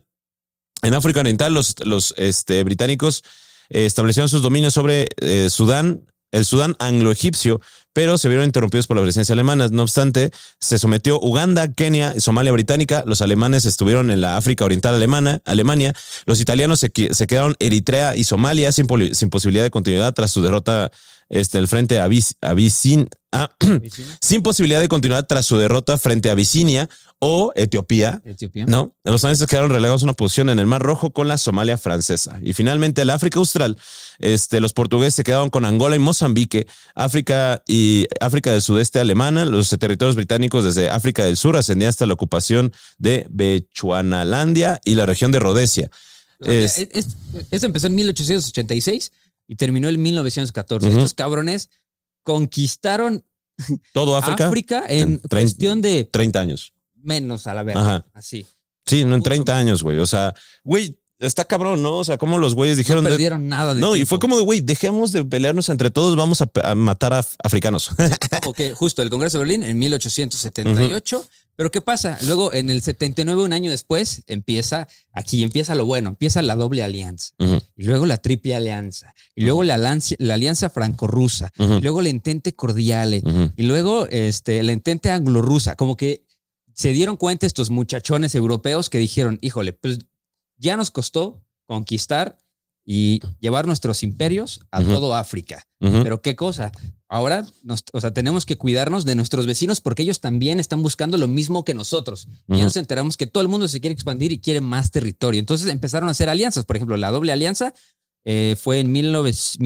En África Oriental, los, los este, británicos eh, establecieron sus dominios sobre eh, Sudán, el Sudán anglo-egipcio, pero se vieron interrumpidos por la presencia alemana. No obstante, se sometió Uganda, Kenia y Somalia británica. Los alemanes estuvieron en la África Oriental alemana, Alemania. Los italianos se, se quedaron Eritrea y Somalia sin, sin posibilidad de continuidad tras su derrota este, el frente a Abisinia. Ah, sin posibilidad de continuar tras su derrota frente a Abisinia o Etiopía. Etiopía. No, los daneses quedaron relegados a una posición en el Mar Rojo con la Somalia francesa. Y finalmente el África Austral, este, los portugueses se quedaron con Angola y Mozambique, África y África del Sudeste alemana. Los territorios británicos desde África del Sur ascendían hasta la ocupación de Bechuanalandia y la región de Rhodesia. Es, es, es, esto empezó en mil ochocientos ochenta y seis y terminó en mil novecientos catorce. Uh-huh. Estos cabrones conquistaron todo África, África en, en treinta, cuestión de treinta años. Menos a la verdad. Así. Sí, no en treinta años, güey. O sea, güey, está cabrón, ¿no? O sea, como los güeyes dijeron. No perdieron de, nada de No, tiempo. Y fue como de, güey, dejemos de pelearnos entre todos, vamos a, a matar a africanos. Okay, justo el Congreso de Berlín en mil ochocientos setenta y ocho. Uh-huh. Pero ¿qué pasa? Luego en el setenta y nueve, un año después, empieza, aquí empieza lo bueno, empieza la doble alianza. Uh-huh. Y luego la triple alianza. Y luego la, alianza, la alianza franco-rusa. Uh-huh. Y luego la entente cordiale. Uh-huh. Y luego este, la entente anglo-rusa. Como que se dieron cuenta estos muchachones europeos que dijeron, híjole, pues ya nos costó conquistar y llevar nuestros imperios a uh-huh. todo África. Uh-huh. Pero qué cosa, ahora nos, o sea, tenemos que cuidarnos de nuestros vecinos porque ellos también están buscando lo mismo que nosotros. Uh-huh. Y ya nos enteramos que todo el mundo se quiere expandir y quiere más territorio. Entonces empezaron a hacer alianzas. Por ejemplo, la doble alianza eh, fue en mil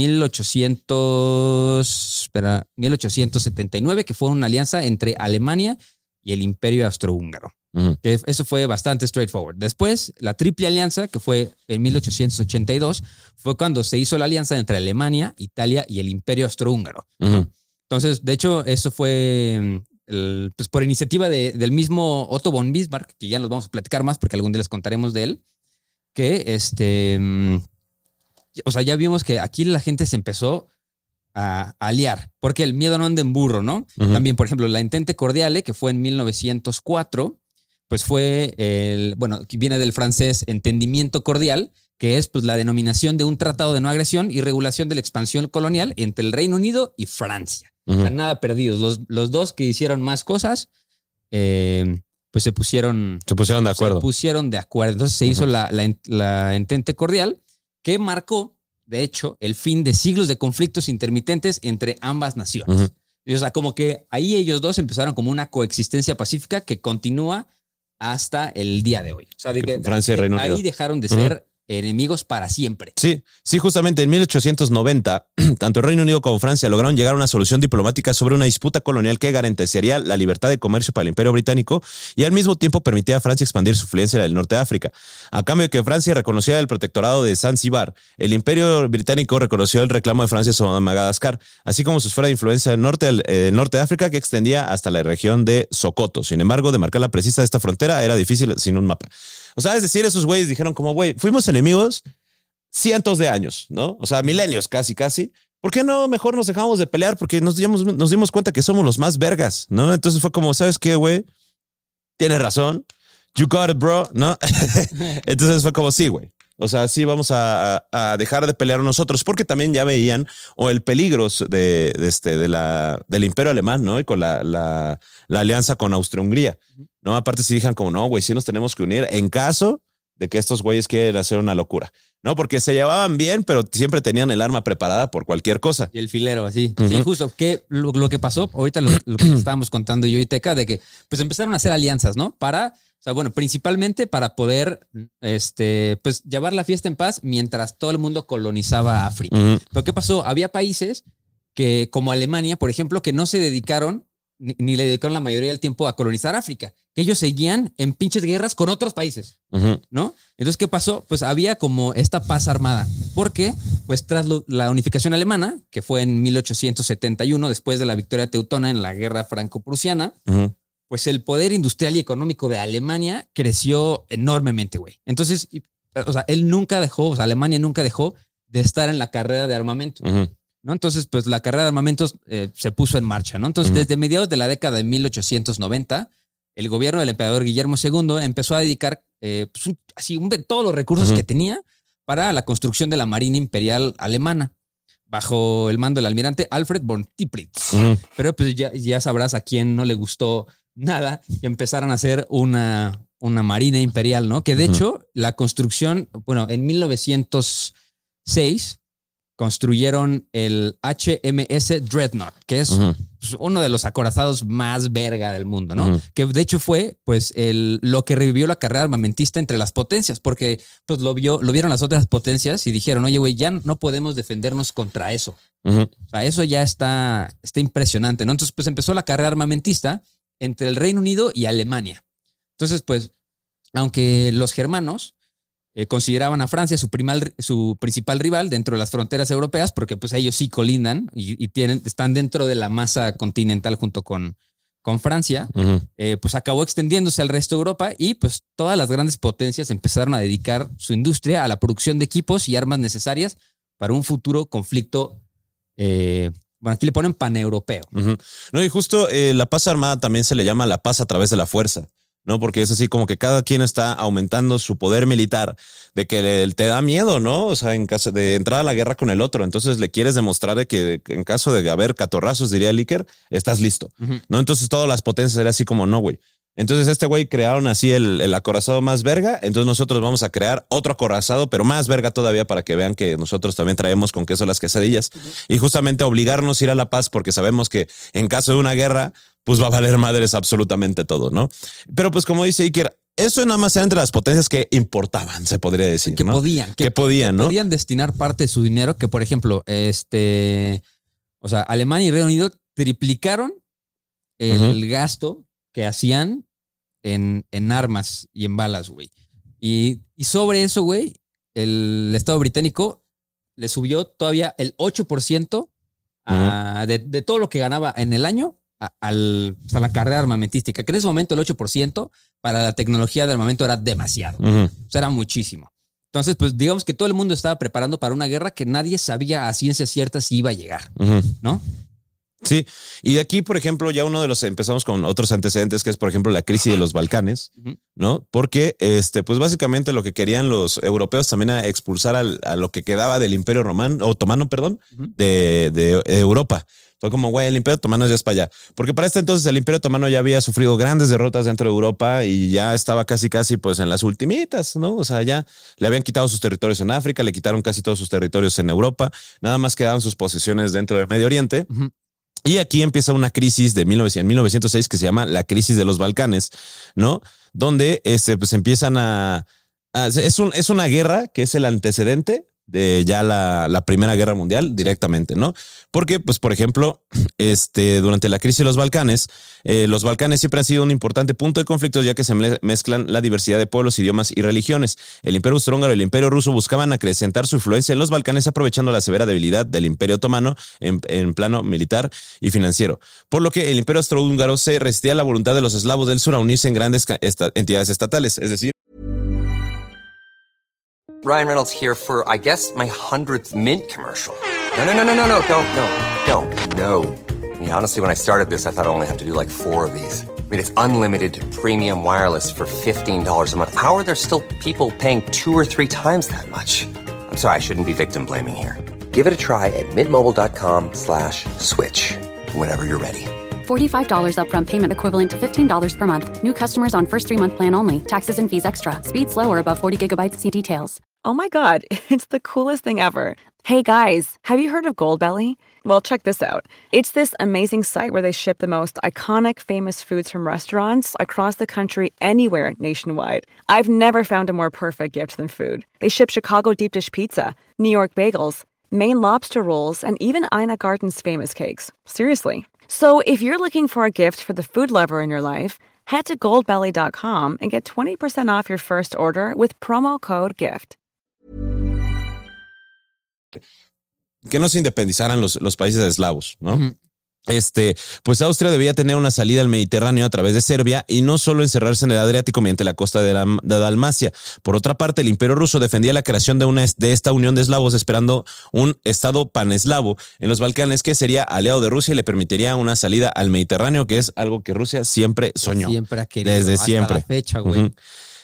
ochocientos, espera, mil ochocientos setenta y nueve, que fue una alianza entre Alemania y el Imperio Austrohúngaro. Uh-huh. Que eso fue bastante straightforward. Después, la triple alianza, que fue en mil ochocientos ochenta y dos, fue cuando se hizo la alianza entre Alemania, Italia y el Imperio Austrohúngaro. Uh-huh. Entonces, de hecho, eso fue el, pues, por iniciativa de, del mismo Otto von Bismarck, que ya nos vamos a platicar más porque algún día les contaremos de él, que este, o sea, ya vimos que aquí la gente se empezó a aliar, porque el miedo no anda en burro, ¿no? Uh-huh. También, por ejemplo, la Entente Cordiale, que fue en mil novecientos cuatro, pues fue el, bueno, viene del francés entendimiento cordial, que es pues la denominación de un tratado de no agresión y regulación de la expansión colonial entre el Reino Unido y Francia. Uh-huh. O sea, nada perdidos. Los, los dos que hicieron más cosas, eh, pues se pusieron... Se pusieron de acuerdo. Se pusieron de acuerdo. Entonces se uh-huh. hizo la, la, la Entente Cordial, que marcó, de hecho, el fin de siglos de conflictos intermitentes entre ambas naciones. Uh-huh. Y, o sea, como que ahí ellos dos empezaron como una coexistencia pacífica que continúa hasta el día de hoy. O sea, de que Francia y Reino Unido. Ahí dejaron de ser uh-huh. enemigos para siempre. Sí, sí, justamente en mil ochocientos noventa, tanto el Reino Unido como Francia lograron llegar a una solución diplomática sobre una disputa colonial que garantizaría la libertad de comercio para el Imperio Británico y al mismo tiempo permitía a Francia expandir su influencia en el norte de África. A cambio de que Francia reconociera el protectorado de Zanzíbar, el Imperio Británico reconoció el reclamo de Francia sobre Madagascar, así como su esfera de influencia en el norte, el, el norte de África que extendía hasta la región de Sokoto. Sin embargo, demarcar la precisa de esta frontera era difícil sin un mapa. O sea, es decir, esos güeyes dijeron como, güey, fuimos enemigos cientos de años, ¿no? O sea, milenios casi, casi. ¿Por qué no mejor nos dejamos de pelear? Porque nos dimos, nos dimos cuenta que somos los más vergas, ¿no? Entonces fue como, ¿sabes qué, güey? Tienes razón. You got it, bro, ¿no? Entonces fue como, sí, güey. O sea, sí vamos a, a, a dejar de pelear nosotros, porque también ya veían o el peligro de, de este, de la, del Imperio Alemán, ¿no? Y con la, la, la alianza con Austria-Hungría, ¿no? Aparte sí dijeron como, no, güey, sí nos tenemos que unir en caso de que estos güeyes quieren hacer una locura, ¿no? Porque se llevaban bien, pero siempre tenían el arma preparada por cualquier cosa. Y el filero, así. Ujú. Sí, justo. Que lo, lo que pasó, ahorita lo, lo que estábamos contando yo y Teca, de que pues empezaron a hacer alianzas, ¿no? Para, o sea, bueno, principalmente para poder, este, pues llevar la fiesta en paz mientras todo el mundo colonizaba África. Ujú. Pero ¿qué pasó? Había países que, como Alemania, por ejemplo, que no se dedicaron, ni, ni le dedicaron la mayoría del tiempo a colonizar África, que ellos seguían en pinches guerras con otros países, Ujú. ¿no? Entonces, ¿qué pasó? Pues había como esta paz armada, porque pues tras lo- la unificación alemana, que fue en mil ochocientos setenta y uno, después de la victoria teutona en la guerra franco-prusiana, Ujú. pues el poder industrial y económico de Alemania creció enormemente, güey. Entonces, y- o sea, él nunca dejó, o sea, Alemania nunca dejó de estar en la carrera de armamento, Ujú. ¿no? Entonces, pues la carrera de armamentos eh, se puso en marcha, ¿no? Entonces, Ujú. desde mediados de la década de mil ochocientos noventa, el gobierno del emperador Guillermo segundo empezó a dedicar eh, pues, un- así un, todos los recursos Ujú. que tenía para la construcción de la Marina Imperial Alemana, bajo el mando del almirante Alfred von Tiflis. Ujú. Pero pues ya, ya sabrás a quién no le gustó nada y empezaron a hacer una, una marina imperial, ¿no? Que de Ujú. hecho la construcción, bueno, en mil novecientos seis construyeron el H M S Dreadnought, que es Ujú. pues, uno de los acorazados más verga del mundo, ¿no? Ujú. Que de hecho fue pues el, lo que revivió la carrera armamentista entre las potencias, porque pues lo, vio, lo vieron las otras potencias y dijeron, oye, güey, ya no podemos defendernos contra eso. Ujú. O sea, eso ya está, está impresionante, ¿no? Entonces, pues empezó la carrera armamentista entre el Reino Unido y Alemania. Entonces, pues, aunque los germanos eh, consideraban a Francia su, primal- su principal rival dentro de las fronteras europeas, porque pues ellos sí colindan y, y tienen, están dentro de la masa continental junto con, con Francia, Ujú. eh, pues acabó extendiéndose al resto de Europa y pues todas las grandes potencias empezaron a dedicar su industria a la producción de equipos y armas necesarias para un futuro conflicto, eh, bueno, aquí le ponen paneuropeo. Ujú. No, y justo eh, la paz armada también se le llama la paz a través de la fuerza, ¿no? Porque es así como que cada quien está aumentando su poder militar, de que le- te da miedo, ¿no? O sea, en caso de entrar a la guerra con el otro, entonces le quieres demostrar de que en caso de haber catorrazos, diría el Iker, estás listo, Ujú. ¿no? Entonces todas las potencias eran así como, no, güey. Entonces este güey crearon así el, el acorazado más verga, entonces nosotros vamos a crear otro acorazado, pero más verga todavía para que vean que nosotros también traemos con queso las quesadillas y justamente obligarnos a ir a la paz porque sabemos que en caso de una guerra, pues va a valer madres absolutamente todo, ¿no? Pero pues como dice Iker, eso nada más era entre las potencias que importaban, se podría decir, Que ¿no? podían, Que podían, ¿no? podían destinar parte de su dinero, que por ejemplo, este, o sea, Alemania y Reino Unido triplicaron el Ujú. gasto que hacían en, en armas y en balas, güey. Y, y sobre eso, güey, el Estado británico le subió todavía el ocho por ciento a- de, de todo lo que ganaba en el año a, al, pues, a la carrera armamentística, que en ese momento el ocho por ciento para la tecnología de armamento era demasiado. Ujú. O sea, era muchísimo. Entonces, pues digamos que todo el mundo estaba preparando para una guerra que nadie sabía a ciencia cierta si iba a llegar, Ujú. ¿no? Sí, y de aquí, por ejemplo, ya uno de los empezamos con otros antecedentes, que es, por ejemplo, la crisis de los Balcanes, Ujú. ¿no? Porque, este, pues básicamente lo que querían los europeos también era expulsar al- a lo que quedaba del Imperio Romano, otomano, perdón, Ujú. de, de Europa. Fue como, güey, el Imperio Otomano ya es para allá. Porque para este entonces el Imperio Otomano ya había sufrido grandes derrotas dentro de Europa y ya estaba casi, casi, pues en las ultimitas, ¿no? O sea, ya le habían quitado sus territorios en África, le quitaron casi todos sus territorios en Europa, nada más quedaban sus posesiones dentro del Medio Oriente. Ujú. Y aquí empieza una crisis de mil novecientos, mil novecientos seis que se llama la crisis de los Balcanes, ¿no? Donde este, pues empiezan a... a- es, un, es una guerra que es el antecedente de ya la, la Primera Guerra Mundial directamente, ¿no? Porque, pues, por ejemplo, este, durante la crisis de los Balcanes, eh, los Balcanes siempre han sido un importante punto de conflicto ya que se me- mezclan la diversidad de pueblos, idiomas y religiones. El Imperio Austrohúngaro y el Imperio Ruso buscaban acrecentar su influencia en los Balcanes aprovechando la severa debilidad del Imperio Otomano en, en plano militar y financiero. Por lo que el Imperio Austrohúngaro se resistía a la voluntad de los eslavos del sur a unirse en grandes ca- esta- entidades estatales, es decir, Ryan Reynolds here for, I guess, my hundredth Mint commercial. No, no, no, no, no, no, don't, no, don't, no. I mean, honestly, when I started this, I thought I only have to do like four of these. I mean, it's unlimited premium wireless for fifteen dollars a month. How are there still people paying two or three times that much? I'm sorry, I shouldn't be victim blaming here. Give it a try at mintmobile.com slash switch. Whenever you're ready. forty-five dollars upfront payment equivalent to fifteen dollars per month. New customers on first three-month plan only. Taxes and fees extra. Speed slower above forty gigabytes. See details. Oh my God, it's the coolest thing ever. Hey guys, have you heard of Goldbelly? Well, check this out. It's this amazing site where they ship the most iconic, famous foods from restaurants across the country, anywhere nationwide. I've never found a more perfect gift than food. They ship Chicago deep dish pizza, New York bagels, Maine lobster rolls, and even Ina Garten's famous cakes. Seriously. So if you're looking for a gift for the food lover in your life, head to goldbelly dot com and get twenty percent off your first order with promo code GIFT. Que no se independizaran los, los países eslavos, ¿no? Ujú. Este, pues Austria debía tener una salida al Mediterráneo a través de Serbia y no solo encerrarse en el Adriático mediante la costa de, la, de Dalmacia. Por otra parte, el Imperio Ruso defendía la creación de, una, de esta unión de eslavos esperando un estado paneslavo en los Balcanes que sería aliado de Rusia y le permitiría una salida al Mediterráneo, que es algo que Rusia siempre soñó. Siempre ha querido. Desde hasta siempre. la fecha, güey. Ujú.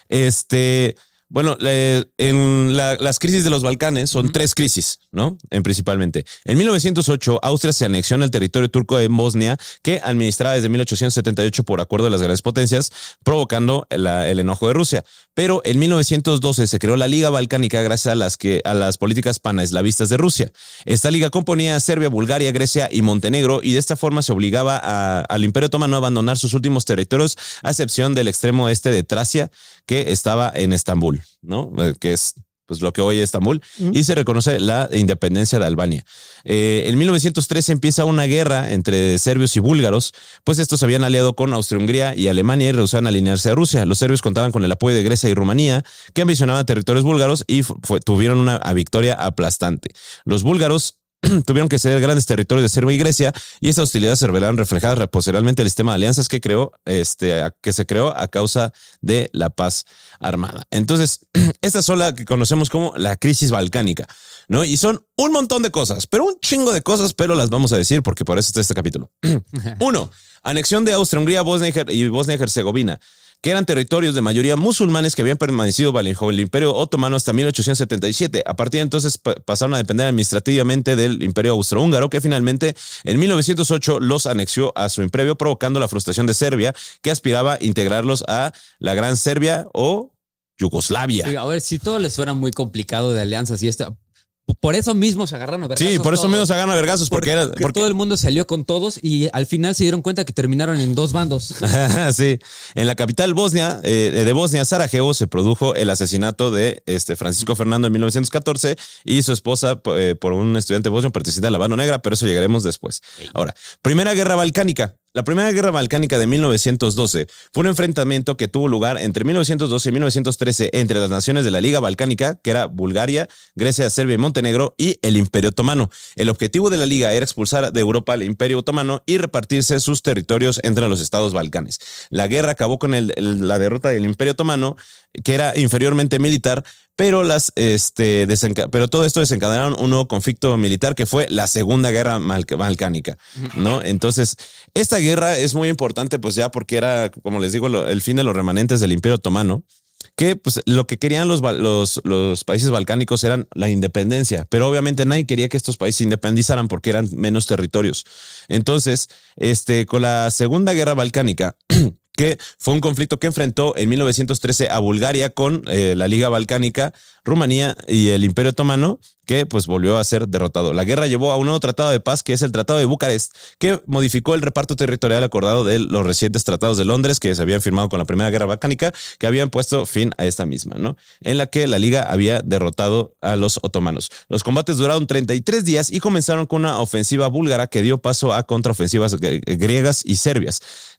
Este... Bueno, eh, en la, las crisis de los Balcanes son uh-huh. tres crisis, ¿no? En principalmente. En mil novecientos ocho, Austria se anexiona el territorio turco en Bosnia, que administraba desde mil ochocientos setenta y ocho por acuerdo de las grandes potencias, provocando la, el enojo de Rusia. Pero en mil novecientos doce se creó la Liga Balcánica gracias a las, que, a las políticas panaeslavistas de Rusia. Esta liga componía a Serbia, Bulgaria, Grecia y Montenegro, y de esta forma se obligaba a, al Imperio Otomano a abandonar sus últimos territorios, a excepción del extremo este de Tracia, que estaba en Estambul, ¿no? Que es pues lo que hoy es Estambul, uh-huh. y se reconoce la independencia de Albania. Eh, en mil novecientos trece empieza una guerra entre serbios y búlgaros, pues estos se habían aliado con Austria-Hungría y Alemania y rehusaban alinearse a Rusia. Los serbios contaban con el apoyo de Grecia y Rumanía, que ambicionaban territorios búlgaros y fue, tuvieron una victoria aplastante. Los búlgaros tuvieron que ceder grandes territorios de Serbia y Grecia, y esa hostilidad se revelaron reflejadas posteriormente en el sistema de alianzas que creó, este, que se creó a causa de la paz armada. Entonces, esta es la que conocemos como la crisis balcánica, ¿no? Y son un montón de cosas, pero un chingo de cosas, pero las vamos a decir porque por eso está este capítulo. Uno, anexión de Austria-Hungría, Bosnia y Bosnia y Herzegovina, que eran territorios de mayoría musulmanes que habían permanecido bajo el Imperio Otomano hasta mil ochocientos setenta y siete. A partir de entonces pasaron a depender administrativamente del Imperio Austrohúngaro, que finalmente en mil novecientos ocho los anexió a su imperio, provocando la frustración de Serbia, que aspiraba a integrarlos a la Gran Serbia o Yugoslavia. Sí, a ver, si todo les suena muy complicado de alianzas y esto... Por eso mismo se agarraron a vergazos. Sí, por eso todos. mismo se agarraron a vergazos. Porque, porque, era, porque, porque todo el mundo salió con todos y al final se dieron cuenta que terminaron en dos bandos. Sí, en la capital Bosnia, eh, de Bosnia, Sarajevo, se produjo el asesinato de este Francisco Fernando en mil novecientos catorce y su esposa eh, por un estudiante bosnio perteneciente a la Mano Negra, pero eso llegaremos después. Ahora, Primera Guerra Balcánica. La Primera Guerra Balcánica de mil novecientos doce fue un enfrentamiento que tuvo lugar entre mil novecientos doce y mil novecientos trece entre las naciones de la Liga Balcánica, que era Bulgaria, Grecia, Serbia y Montenegro, y el Imperio Otomano. El objetivo de la Liga era expulsar de Europa al Imperio Otomano y repartirse sus territorios entre los estados balcanes. La guerra acabó con el, el, la derrota del Imperio Otomano, que era inferiormente militar, pero las este desenca- pero todo esto desencadenaron un nuevo conflicto militar que fue la Segunda Guerra Mal- Balcánica, ¿no? Entonces, esta guerra es muy importante pues ya porque era, como les digo, lo, el fin de los remanentes del Imperio Otomano, que pues lo que querían los, los, los países balcánicos eran la independencia, pero obviamente nadie quería que estos países se independizaran porque eran menos territorios. Entonces, este, con la Segunda Guerra Balcánica, que fue un conflicto que enfrentó en mil novecientos trece a Bulgaria con eh, la Liga Balcánica, Rumanía y el Imperio Otomano, que pues volvió a ser derrotado. La guerra llevó a un nuevo tratado de paz, que es el Tratado de Bucarest, que modificó el reparto territorial acordado de los recientes tratados de Londres, que se habían firmado con la Primera Guerra Balcánica, que habían puesto fin a esta misma, ¿no? En la que la Liga había derrotado a los otomanos. Los combates duraron treinta y tres días y comenzaron con una ofensiva búlgara que dio paso a contraofensivas griegas y serbias.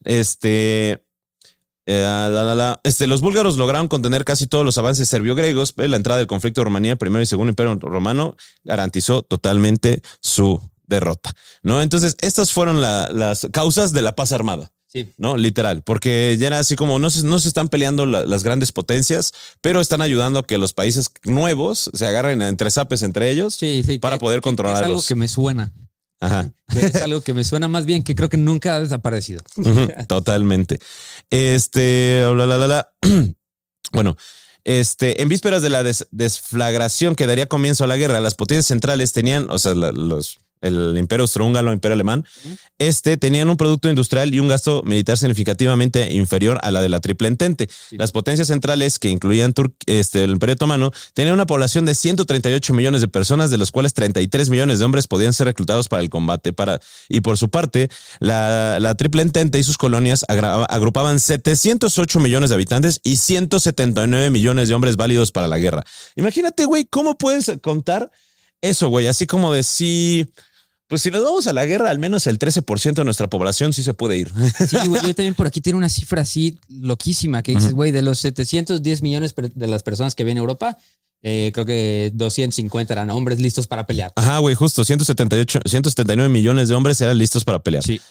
Este... Eh, la, la, la. Este, los búlgaros lograron contener casi todos los avances serbio-griegos, pero la entrada del conflicto de Rumanía, primero y segundo imperio romano, garantizó totalmente su derrota, ¿no? Entonces, estas fueron la, las causas de la paz armada. Sí. No, literal, porque ya era así como no se, no se están peleando la, las grandes potencias, pero están ayudando a que los países nuevos se agarren entre zapes entre ellos, sí, sí, para que, poder controlarlos. Es algo que me suena. Ajá. Es algo que me suena más bien, que creo que nunca ha desaparecido. Uh-huh, totalmente. Este, la, la, la, la. Bueno, este, en vísperas de la des- desflagración que daría comienzo a la guerra, las potencias centrales tenían, o sea, la, los el imperio austrohúngaro, el imperio alemán, este tenían un producto industrial y un gasto militar significativamente inferior a la de la Triple Entente. Sí. Las potencias centrales, que incluían Tur este, el imperio otomano, tenían una población de ciento treinta y ocho millones de personas, de los cuales treinta y tres millones de hombres podían ser reclutados para el combate. Para, y por su parte, la, la Triple Entente y sus colonias agrupaban setecientos ocho millones de habitantes y ciento setenta y nueve millones de hombres válidos para la guerra. Imagínate, güey, ¿cómo puedes contar eso, güey? Así como de si, pues si nos vamos a la guerra, al menos el trece por ciento de nuestra población sí se puede ir. Sí, güey, yo también por aquí tengo una cifra así loquísima que dices, güey, de los setecientos diez millones de las personas que viven en Europa, eh, creo que doscientos cincuenta eran hombres listos para pelear. Ajá, güey, justo ciento setenta y ocho, ciento setenta y nueve millones de hombres eran listos para pelear. Sí.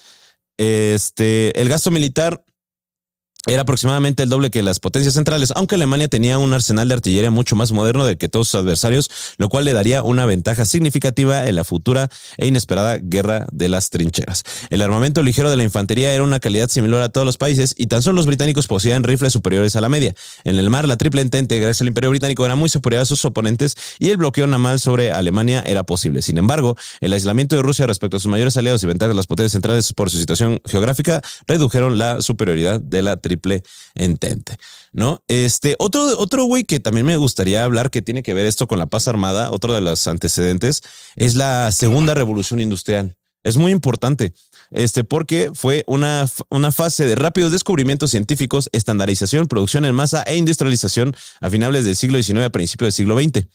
Este, el gasto militar era aproximadamente el doble que las potencias centrales, aunque Alemania tenía un arsenal de artillería mucho más moderno del que todos sus adversarios, lo cual le daría una ventaja significativa en la futura e inesperada guerra de las trincheras. El armamento ligero de la infantería era una calidad similar a todos los países y tan solo los británicos poseían rifles superiores a la media. En el mar, la Triple Entente, gracias al Imperio Británico, era muy superior a sus oponentes y el bloqueo naval sobre Alemania era posible. Sin embargo, el aislamiento de Rusia respecto a sus mayores aliados y ventajas de las potencias centrales por su situación geográfica redujeron la superioridad de la Triple Entente, ¿no? Este, otro, otro güey que también me gustaría hablar que tiene que ver esto con la paz armada, otro de los antecedentes, es la segunda revolución industrial. Es muy importante, este, porque fue una, una fase de rápidos descubrimientos científicos, estandarización, producción en masa e industrialización a finales del siglo diecinueve, a principios del siglo veinte.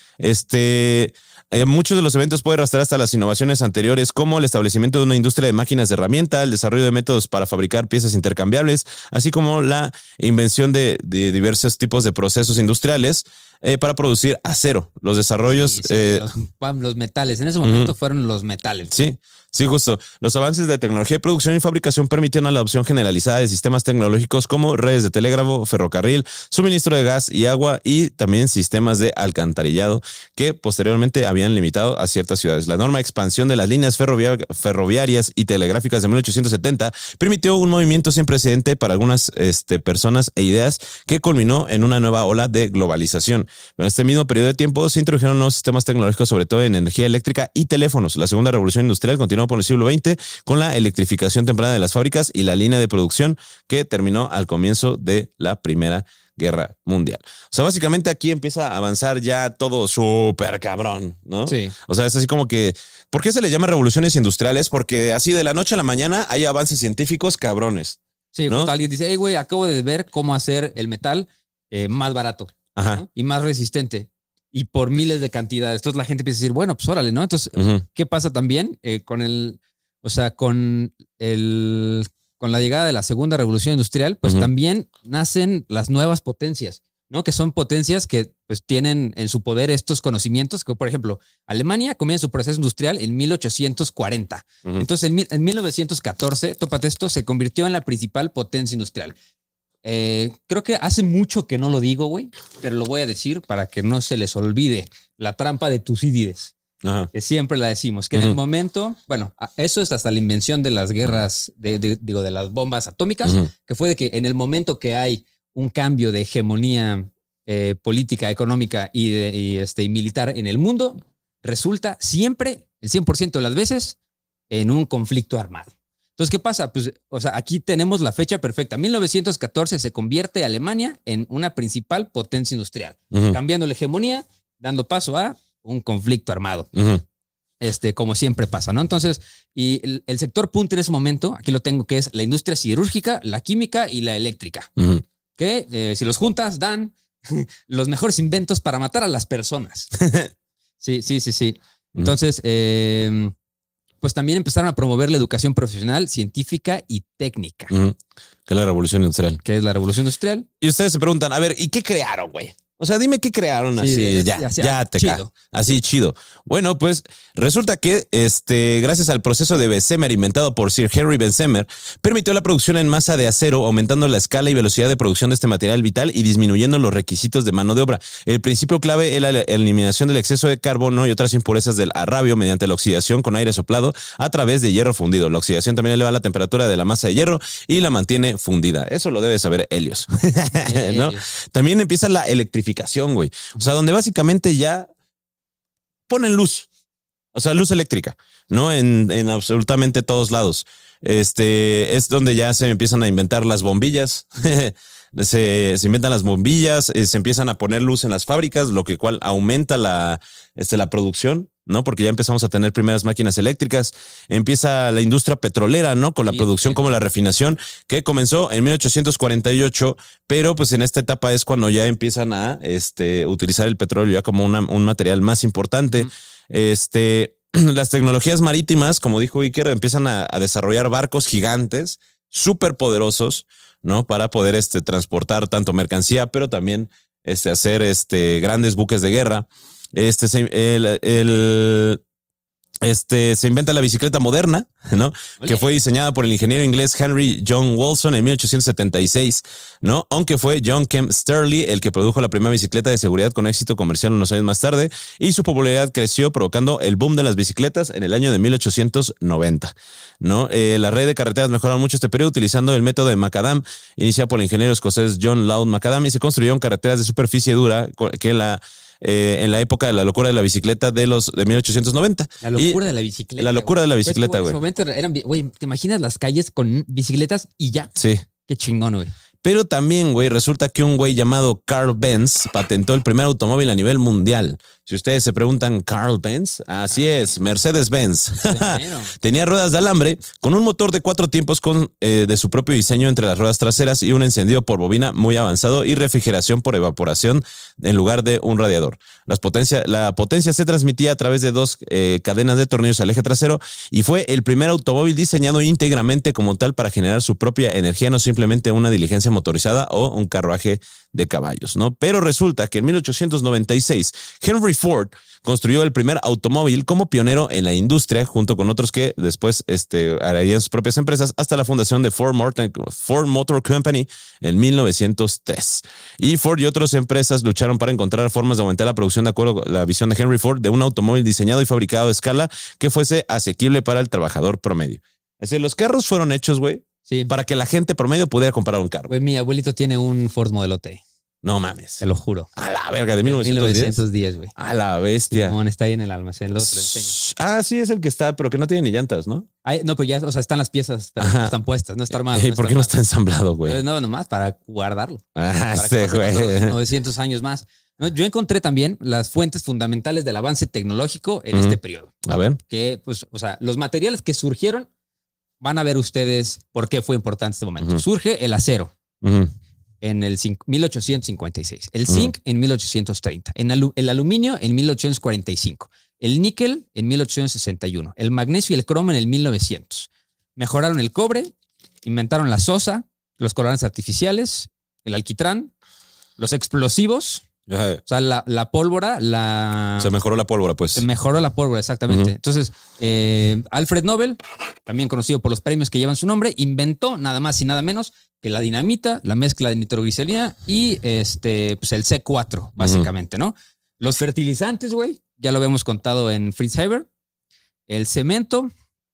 Este... Eh, muchos de los eventos pueden rastrear hasta las innovaciones anteriores, como el establecimiento de una industria de máquinas de herramienta, el desarrollo de métodos para fabricar piezas intercambiables, así como la invención de, de diversos tipos de procesos industriales eh, para producir acero. Los desarrollos... Sí, sí, eh, los, los metales. En ese momento uh-huh. fueron los metales. Sí. Sí, justo. Los avances de tecnología de producción y fabricación permitieron la adopción generalizada de sistemas tecnológicos como redes de telégrafo, ferrocarril, suministro de gas y agua y también sistemas de alcantarillado que posteriormente habían limitado a ciertas ciudades. La enorme expansión de las líneas ferroviar ferroviarias y telegráficas de mil ochocientos setenta permitió un movimiento sin precedente para algunas este, personas e ideas que culminó en una nueva ola de globalización. En este mismo periodo de tiempo se introdujeron nuevos sistemas tecnológicos, sobre todo en energía eléctrica y teléfonos. La segunda revolución industrial continuó por el siglo veinte con la electrificación temprana de las fábricas y la línea de producción que terminó al comienzo de la Primera Guerra Mundial. O sea, básicamente aquí empieza a avanzar ya todo súper cabrón, ¿no? Sí. O sea, es así como que, ¿por qué se le llama revoluciones industriales? Porque así de la noche a la mañana hay avances científicos cabrones. Sí, ¿no? Alguien dice, hey, güey, acabo de ver cómo hacer el metal eh, más barato, Ajá. ¿no? Y más resistente. Y por miles de cantidades. Entonces la gente empieza a decir, bueno, pues órale, ¿no? Entonces, uh-huh. ¿qué pasa también eh, con el, o sea, con el, con la llegada de la segunda revolución industrial? Pues uh-huh. también nacen las nuevas potencias, ¿no? Que son potencias que pues tienen en su poder estos conocimientos, que por ejemplo, Alemania comienza su proceso industrial en mil ochocientos cuarenta. Uh-huh. Entonces, en, en mil novecientos catorce, tópate esto, se convirtió en la principal potencia industrial. Eh, creo que hace mucho que no lo digo, güey, pero lo voy a decir para que no se les olvide la trampa de Tucídides, Ajá. que siempre la decimos, que uh-huh. en el momento, bueno, eso es hasta la invención de las guerras, de, de, digo, de las bombas atómicas, uh-huh. que fue de que en el momento que hay un cambio de hegemonía eh, política, económica y, de, y, este, y militar en el mundo, resulta siempre, el cien por ciento de las veces, en un conflicto armado. Entonces, ¿qué pasa? Pues, o sea, aquí tenemos la fecha perfecta. mil novecientos catorce se convierte Alemania en una principal potencia industrial, uh-huh. cambiando la hegemonía, dando paso a un conflicto armado. Uh-huh. Este, como siempre pasa, ¿no? Entonces, y el, el sector punta en ese momento, aquí lo tengo, que es la industria siderúrgica, la química y la eléctrica, uh-huh. que eh, si los juntas dan los mejores inventos para matar a las personas. Sí, sí, sí, sí. Entonces, eh, pues también empezaron a promover la educación profesional, científica y técnica. Uh-huh. Que es la revolución industrial. Que es la revolución industrial. Y ustedes se preguntan, a ver, ¿y qué crearon, güey? O sea, dime qué crearon así, sí, ya, ya, ya te chido. Ca así chido. Bueno, pues resulta que este, gracias al proceso de Bessemer inventado por Sir Henry Bessemer, permitió la producción en masa de acero, aumentando la escala y velocidad de producción de este material vital y disminuyendo los requisitos de mano de obra. El principio clave es la eliminación del exceso de carbono y otras impurezas del arrabio mediante la oxidación con aire soplado a través de hierro fundido. La oxidación también eleva la temperatura de la masa de hierro y la mantiene fundida. Eso lo debe saber Helios. ¿No? También empieza la electrificación, güey. O sea, donde básicamente ya ponen luz. O sea, luz eléctrica, ¿no? En, en absolutamente todos lados. Este es donde ya se empiezan a inventar las bombillas. se, se inventan las bombillas, eh, se empiezan a poner luz en las fábricas, lo que cual aumenta la, este, la producción, ¿no? Porque ya empezamos a tener primeras máquinas eléctricas. Empieza la industria petrolera, ¿no? Con la Sí, producción sí. como la refinación, que comenzó en mil ochocientos cuarenta y ocho, pero pues en esta etapa es cuando ya empiezan a este, utilizar el petróleo ya como una, un material más importante. Uh-huh. Este, las tecnologías marítimas, como dijo Iker, empiezan a, a desarrollar barcos gigantes, súper poderosos, ¿no? Para poder este, transportar tanto mercancía, pero también este, hacer este, grandes buques de guerra. Este, el, el, este, se inventa la bicicleta moderna, ¿no? Oye. Que fue diseñada por el ingeniero inglés Henry John Wilson en mil ochocientos setenta y seis, ¿no? Aunque fue John Kemp Sterling el que produjo la primera bicicleta de seguridad con éxito comercial unos años más tarde, y su popularidad creció provocando el boom de las bicicletas en el año de mil ochocientos noventa, ¿no? Eh, la red de carreteras mejoraron mucho este periodo utilizando el método de Macadam, iniciado por el ingeniero escocés John Loud Macadam, y se construyeron carreteras de superficie dura que la Eh, en la época de la locura de la bicicleta de los de mil ochocientos noventa. La locura y de la bicicleta. La locura de la bicicleta, güey. En ese momento eran, güey, ¿te imaginas las calles con bicicletas y ya? Sí. Qué chingón, güey. Pero también, güey, resulta que un güey llamado Carl Benz patentó el primer automóvil a nivel mundial. Si ustedes se preguntan, ¿Carl Benz? Así es, Mercedes-Benz. Tenía ruedas de alambre con un motor de cuatro tiempos con, eh, de su propio diseño entre las ruedas traseras y un encendido por bobina muy avanzado y refrigeración por evaporación en lugar de un radiador. Las potencia, la potencia se transmitía a través de dos eh, cadenas de tornillos al eje trasero y fue el primer automóvil diseñado íntegramente como tal para generar su propia energía, no simplemente una diligencia motorizada o un carruaje de caballos, ¿no? Pero resulta que en mil ochocientos noventa y seis Henry Ford construyó el primer automóvil como pionero en la industria, junto con otros que después este, harían sus propias empresas, hasta la fundación de Ford Motor, Ford Motor Company en mil novecientos tres. Y Ford y otras empresas lucharon para encontrar formas de aumentar la producción de acuerdo con la visión de Henry Ford de un automóvil diseñado y fabricado a escala que fuese asequible para el trabajador promedio. Es decir, los carros fueron hechos, güey, sí, para que la gente promedio pudiera comprar un carro. Güey, mi abuelito tiene un Ford Modelo T. No mames. Te lo juro. A la verga, de mil novecientos diez, güey. A la bestia. No, está ahí en el almacén. Lo ah, sí, es el que está, pero que no tiene ni llantas, ¿no? Ay, no, pero ya, o sea, están las piezas, están, están puestas, no está armado. ¿Y no por qué no está ensamblado, güey? No, nomás para guardarlo. Ah, para este güey. novecientos años más. No, yo encontré también las fuentes fundamentales del avance tecnológico en uh-huh. este periodo. A ver. Que, pues, o sea, los materiales que surgieron, van a ver ustedes por qué fue importante este momento. Uh-huh. Surge el acero. Uh-huh. En el mil ochocientos cincuenta y seis, el zinc uh-huh. en mil ochocientos treinta, en alu- el aluminio en mil ochocientos cuarenta y cinco, el níquel en mil ochocientos sesenta y uno, el magnesio y el cromo en el mil novecientos. Mejoraron el cobre, inventaron la sosa, los colorantes artificiales, el alquitrán, los explosivos, uh-huh. o sea, la, la pólvora, la... Se mejoró la pólvora, pues. Se mejoró la pólvora, exactamente. Uh-huh. Entonces, eh, Alfred Nobel, también conocido por los premios que llevan su nombre, inventó nada más y nada menos que la dinamita, la mezcla de nitroglicerina y este, pues el C cuatro, básicamente, uh-huh. ¿no? Los fertilizantes, güey, ya lo habíamos contado en Fritz Haber, el cemento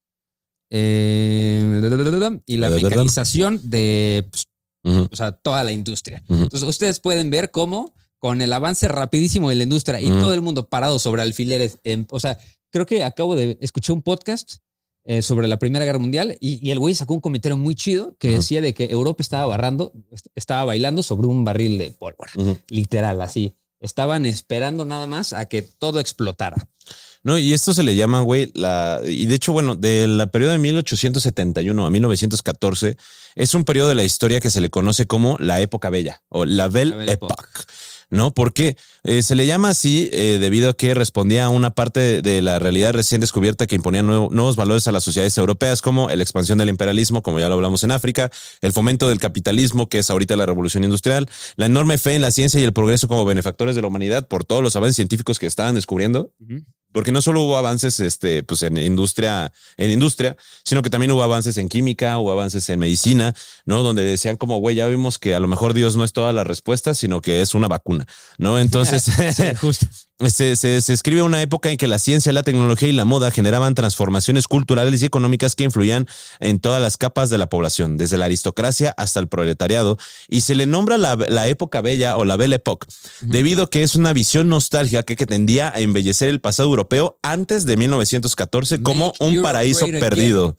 eh, y la mecanización de pues, uh-huh. o sea, toda la industria. Uh-huh. Entonces, ustedes pueden ver cómo con el avance rapidísimo de la industria y uh-huh. todo el mundo parado sobre alfileres, eh, o sea, creo que acabo de escuchar un podcast Eh, sobre la Primera Guerra Mundial y, y el güey sacó un comentario muy chido que uh-huh. decía de que Europa estaba barrando, estaba bailando sobre un barril de pólvora, uh-huh. literal, así. Estaban esperando nada más a que todo explotara. No, y esto se le llama, güey, la, y de hecho, bueno, del periodo de mil ochocientos setenta y uno a mil novecientos catorce es un periodo de la historia que se le conoce como la época bella o la Belle, la Belle Époque. Époque. ¿No? Porque eh, se le llama así eh, debido a que respondía a una parte de, de la realidad recién descubierta que imponía nuevo, nuevos valores a las sociedades europeas, como la expansión del imperialismo, como ya lo hablamos en África, el fomento del capitalismo, que es ahorita la revolución industrial, la enorme fe en la ciencia y el progreso como benefactores de la humanidad por todos los avances científicos que estaban descubriendo. Uh-huh. Porque no solo hubo avances este, pues en industria, en industria, sino que también hubo avances en química, hubo avances en medicina, ¿no? Donde decían como, güey, ya vimos que a lo mejor Dios no es toda la respuesta, sino que es una vacuna, ¿no? Entonces, sí, justo. Se, se, se escribe una época en que la ciencia, la tecnología y la moda generaban transformaciones culturales y económicas que influían en todas las capas de la población, desde la aristocracia hasta el proletariado, y se le nombra la, la época bella o la Belle Époque, uh-huh. debido a que es una visión nostálgica que, que tendía a embellecer el pasado europeo antes de mil novecientos catorce como Make un paraíso perdido,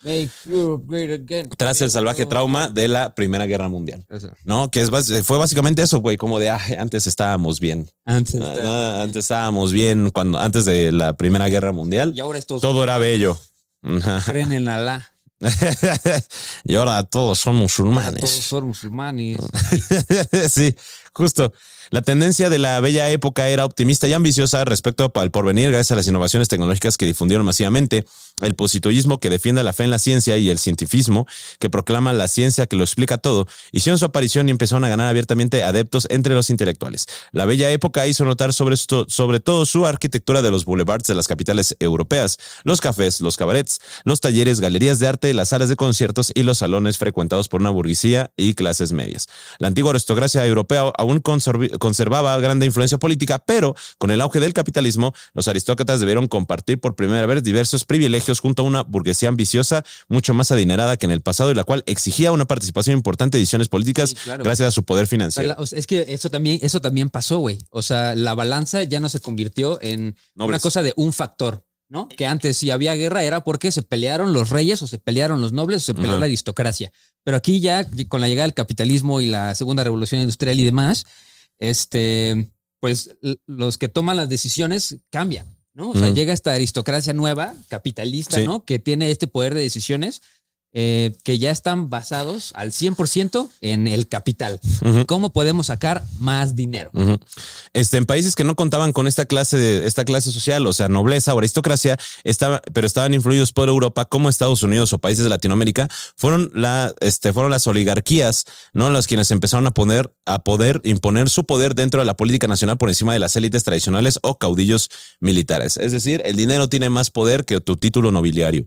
tras el salvaje trauma de la Primera Guerra Mundial. ¿No? Que es, fue básicamente eso, güey, como de, ah, antes estábamos bien. Antes, ah, antes estábamos bien cuando antes de la Primera Guerra Mundial. Y ahora estos todo era bello. Creen en Alá. Y ahora todos son musulmanes. Todos son musulmanes. Sí, justo. La tendencia de la bella época era optimista y ambiciosa respecto al porvenir gracias a las innovaciones tecnológicas que difundieron masivamente, el positivismo que defiende la fe en la ciencia y el cientifismo que proclama la ciencia que lo explica todo, hicieron su aparición y empezaron a ganar abiertamente adeptos entre los intelectuales. La bella época hizo notar sobre, esto, sobre todo su arquitectura de los boulevards de las capitales europeas, los cafés, los cabarets, los talleres, galerías de arte, las salas de conciertos y los salones frecuentados por una burguesía y clases medias. La antigua aristocracia europea aún conservaba grande influencia política, pero con el auge del capitalismo, los aristócratas debieron compartir por primera vez diversos privilegios junto a una burguesía ambiciosa, mucho más adinerada que en el pasado y la cual exigía una participación importante en decisiones políticas sí, claro, gracias a su poder financiero. O sea, es que eso también, eso también pasó, güey. O sea, la balanza ya no se convirtió en Nobles. Una cosa de un factor, ¿no? Que antes si había guerra era porque se pelearon los reyes o se pelearon los nobles o se peleó uh-huh. la aristocracia. Pero aquí ya con la llegada del capitalismo y la segunda revolución industrial y demás, este, pues los que toman las decisiones cambian, ¿no? O sea, uh-huh. llega esta aristocracia nueva, capitalista, sí. ¿no? Que tiene este poder de decisiones eh, que ya están basados al cien por ciento en el capital. Uh-huh. ¿Cómo podemos sacar más dinero? Uh-huh. Este, en países que no contaban con esta clase de esta clase social, o sea, nobleza o aristocracia, estaba, pero estaban influidos por Europa, como Estados Unidos o países de Latinoamérica, fueron la, este, fueron las oligarquías, ¿no? Las quienes empezaron a poner, a poder imponer su poder dentro de la política nacional por encima de las élites tradicionales o caudillos militares. Es decir, el dinero tiene más poder que tu título nobiliario.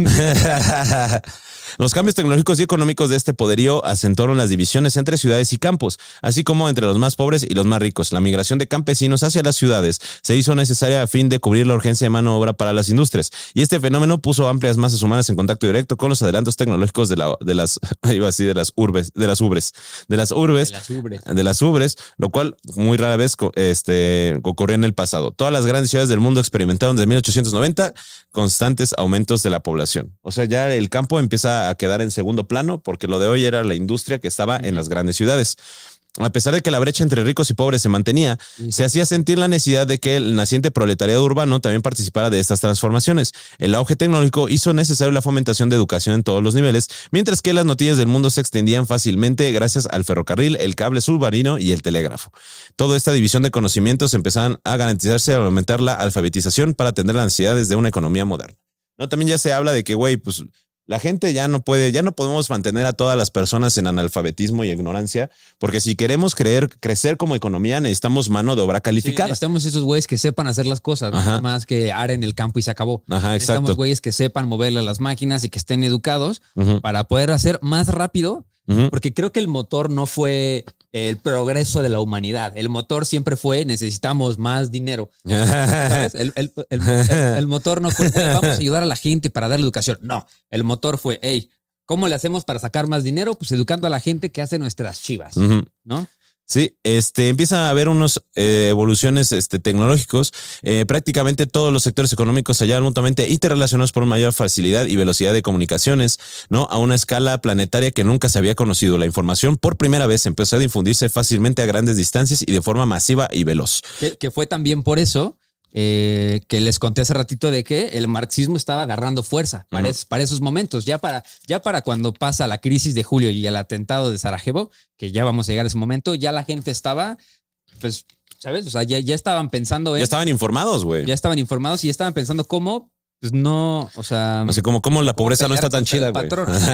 Los cambios tecnológicos y económicos de este poderío acentuaron las divisiones entre ciudades y campos, así como entre los más pobres y los más ricos. La migración de campesinos hacia las ciudades se hizo necesaria a fin de cubrir la urgencia de mano de obra para las industrias, y este fenómeno puso amplias masas humanas en contacto directo con los adelantos tecnológicos de, la, de las, iba a decir, de las urbes, de las ubres, de las urbes, de las ubres, de las ubres, lo cual muy rara vez este, ocurrió en el pasado. Todas las grandes ciudades del mundo experimentaron desde mil ochocientos noventa constantes aumentos de la población. O sea, ya el campo empieza a quedar en segundo plano porque lo de hoy era la industria que estaba en las grandes ciudades. A pesar de que la brecha entre ricos y pobres se mantenía, sí. se hacía sentir la necesidad de que el naciente proletariado urbano también participara de estas transformaciones. El auge tecnológico hizo necesario la fomentación de educación en todos los niveles, mientras que las noticias del mundo se extendían fácilmente gracias al ferrocarril, el cable submarino y el telégrafo. Toda esta división de conocimientos empezaban a garantizarse al aumentar la alfabetización para atender las necesidades de una economía moderna. ¿No? También ya se habla de que, güey, pues la gente ya no puede, ya no podemos mantener a todas las personas en analfabetismo y ignorancia, porque si queremos creer, crecer como economía, necesitamos mano de obra calificada. Sí, necesitamos esos güeyes que sepan hacer las cosas, no nada más que aren el campo y se acabó. Ajá, exacto. Necesitamos güeyes que sepan moverle a las máquinas y que estén educados uh-huh. para poder hacer más rápido, uh-huh. porque creo que el motor no fue el progreso de la humanidad. El motor siempre fue necesitamos más dinero. ¿Sabes? El, el, el, el, el motor no fue vamos a ayudar a la gente para darle educación. No, el motor fue, hey, ¿cómo le hacemos para sacar más dinero? Pues educando a la gente que hace nuestras chivas, uh-huh. ¿no? Sí, este, empiezan a haber unos eh, evoluciones este, tecnológicos. Eh, prácticamente todos los sectores económicos se hallan mutuamente interrelacionados por mayor facilidad y velocidad de comunicaciones, ¿no? A una escala planetaria que nunca se había conocido. La información por primera vez empezó a difundirse fácilmente a grandes distancias y de forma masiva y veloz. Que, que fue también por eso eh, que les conté hace ratito de que el marxismo estaba agarrando fuerza para, uh-huh. es, para esos momentos. Ya para, ya para cuando pasa la crisis de julio y el atentado de Sarajevo, que ya vamos a llegar a ese momento, ya la gente estaba, pues, ¿sabes? O sea, ya, ya estaban pensando en... Ya estaban informados, güey. Ya estaban informados y estaban pensando cómo pues no, o sea... No sé, como, como la pobreza no está tan chida, güey.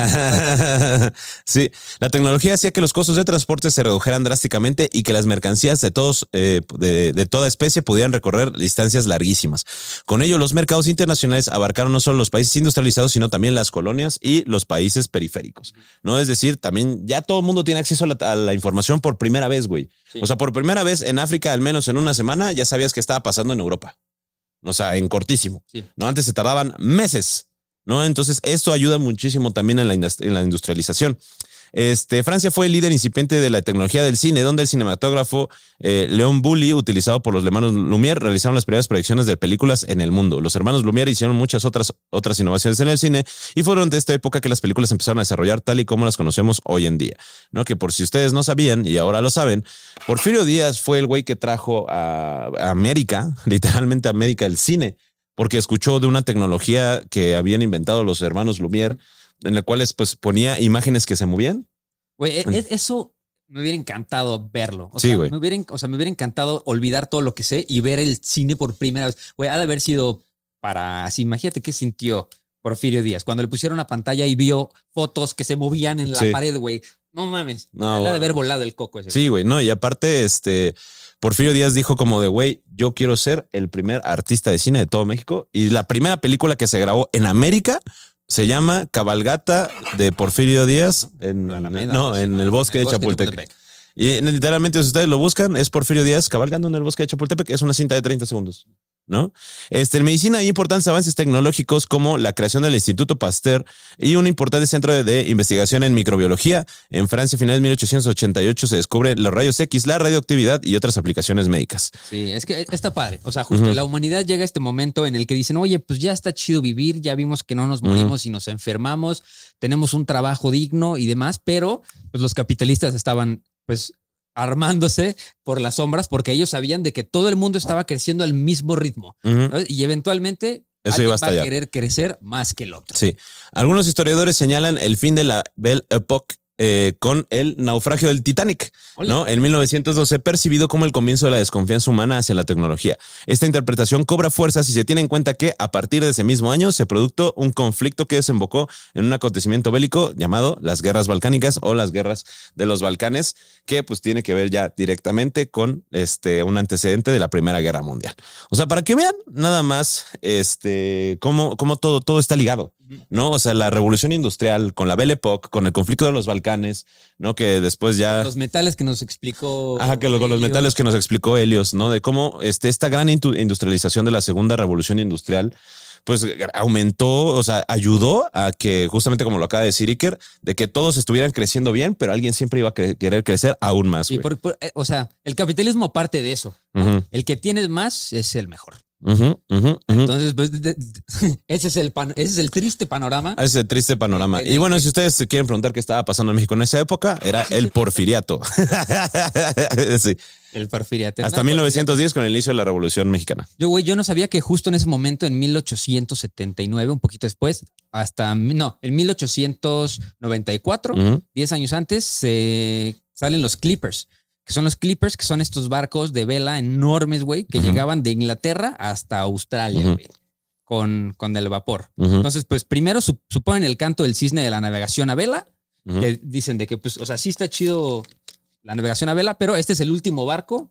Sí, la tecnología hacía que los costos de transporte se redujeran drásticamente y que las mercancías de todos, eh, de, de toda especie pudieran recorrer distancias larguísimas. Con ello, los mercados internacionales abarcaron no solo los países industrializados, sino también las colonias y los países periféricos. No, es decir, también ya todo el mundo tiene acceso a la, a la información por primera vez, güey. Sí. O sea, por primera vez en África, al menos en una semana, ya sabías qué estaba pasando en Europa. O sea, en cortísimo. Sí. No, antes se tardaban meses, ¿no? Entonces, esto ayuda muchísimo también en la, en la industrialización. Este, Francia fue el líder incipiente de la tecnología del cine, donde el cinematógrafo eh, Léon Bully, utilizado por los hermanos Lumière, realizaron las primeras proyecciones de películas en el mundo. Los hermanos Lumière hicieron muchas otras, otras innovaciones en el cine y fueron de esta época que las películas empezaron a desarrollar tal y como las conocemos hoy en día, ¿no? Que por si ustedes no sabían y ahora lo saben, Porfirio Díaz fue el güey que trajo a, a América, literalmente a América, el cine, porque escuchó de una tecnología que habían inventado los hermanos Lumière, en la cual pues ponía imágenes que se movían. Güey, eso me hubiera encantado verlo. O sí, sea, güey. Me hubiera, o sea, me hubiera encantado olvidar todo lo que sé y ver el cine por primera vez. Güey, ha de haber sido para así. Imagínate qué sintió Porfirio Díaz cuando le pusieron una pantalla y vio fotos que se movían en la sí. pared, güey. No mames. No, ha de haber volado el coco ese. Sí, güey. No, y aparte, este... Porfirio Díaz dijo como de, güey, yo quiero ser el primer artista de cine de todo México. Y la primera película que se grabó en América se llama Cabalgata de Porfirio Díaz en, Alameda, no, en el bosque de Chapultepec. Y literalmente, si ustedes lo buscan, es Porfirio Díaz cabalgando en el bosque de Chapultepec. Es una cinta de treinta segundos, ¿no? Este, en medicina hay importantes avances tecnológicos como la creación del Instituto Pasteur y un importante centro de, de investigación en microbiología. En Francia, a finales de mil ochocientos ochenta y ocho, se descubre los rayos X, la radioactividad y otras aplicaciones médicas. Sí, es que está padre. O sea, justo uh-huh. la humanidad llega a este momento en el que dicen, oye, pues ya está chido vivir, ya vimos que no nos morimos uh-huh. y nos enfermamos, tenemos un trabajo digno y demás, pero pues los capitalistas estaban, pues, armándose por las sombras porque ellos sabían de que todo el mundo estaba creciendo al mismo ritmo, uh-huh. ¿no? Y eventualmente eso iba a, va a querer crecer más que el otro. Sí. Algunos historiadores señalan el fin de la Belle Époque Eh, con el naufragio del Titanic, Hola. ¿no? En mil novecientos doce, percibido como el comienzo de la desconfianza humana hacia la tecnología. Esta interpretación cobra fuerza si se tiene en cuenta que a partir de ese mismo año se produjo un conflicto que desembocó en un acontecimiento bélico llamado las guerras balcánicas o las guerras de los Balcanes, que pues tiene que ver ya directamente con este un antecedente de la Primera Guerra Mundial. O sea, para que vean nada más este cómo, cómo todo, todo está ligado, ¿no? O sea, la revolución industrial con la Belle Époque, con el conflicto de los Balcanes, ¿no? Que después ya... Los metales que nos explicó... Ajá, que lo, con los metales que nos explicó Helios, ¿no? De cómo este, esta gran industrialización de la segunda revolución industrial, pues aumentó, o sea, ayudó a que, justamente como lo acaba de decir Iker, de que todos estuvieran creciendo bien, pero alguien siempre iba a cre- querer crecer aún más. Y por, por, o sea, el capitalismo parte de eso. Uh-huh. El que tiene más es el mejor. Uh-huh, uh-huh, uh-huh. Entonces, pues, de, de, ese es el pan, ese es el triste panorama. Ese es el triste panorama. Y bueno, si ustedes se quieren preguntar qué estaba pasando en México en esa época, era el porfiriato. Sí. El porfiriato. Hasta no, mil novecientos diez, con el inicio de la Revolución Mexicana. Yo, güey, yo no sabía que justo en ese momento, en mil ochocientos setenta y nueve, un poquito después, hasta, no, en mil ochocientos noventa y cuatro, uh-huh. diez años antes, se salen los Clippers. Que son los Clippers, que son estos barcos de vela enormes, güey, que uh-huh. llegaban de Inglaterra hasta Australia, uh-huh. güey, con, con el vapor. Uh-huh. Entonces, pues primero su, suponen el canto del cisne de la navegación a vela, uh-huh. que dicen de que, pues, o sea, sí está chido la navegación a vela, pero este es el último barco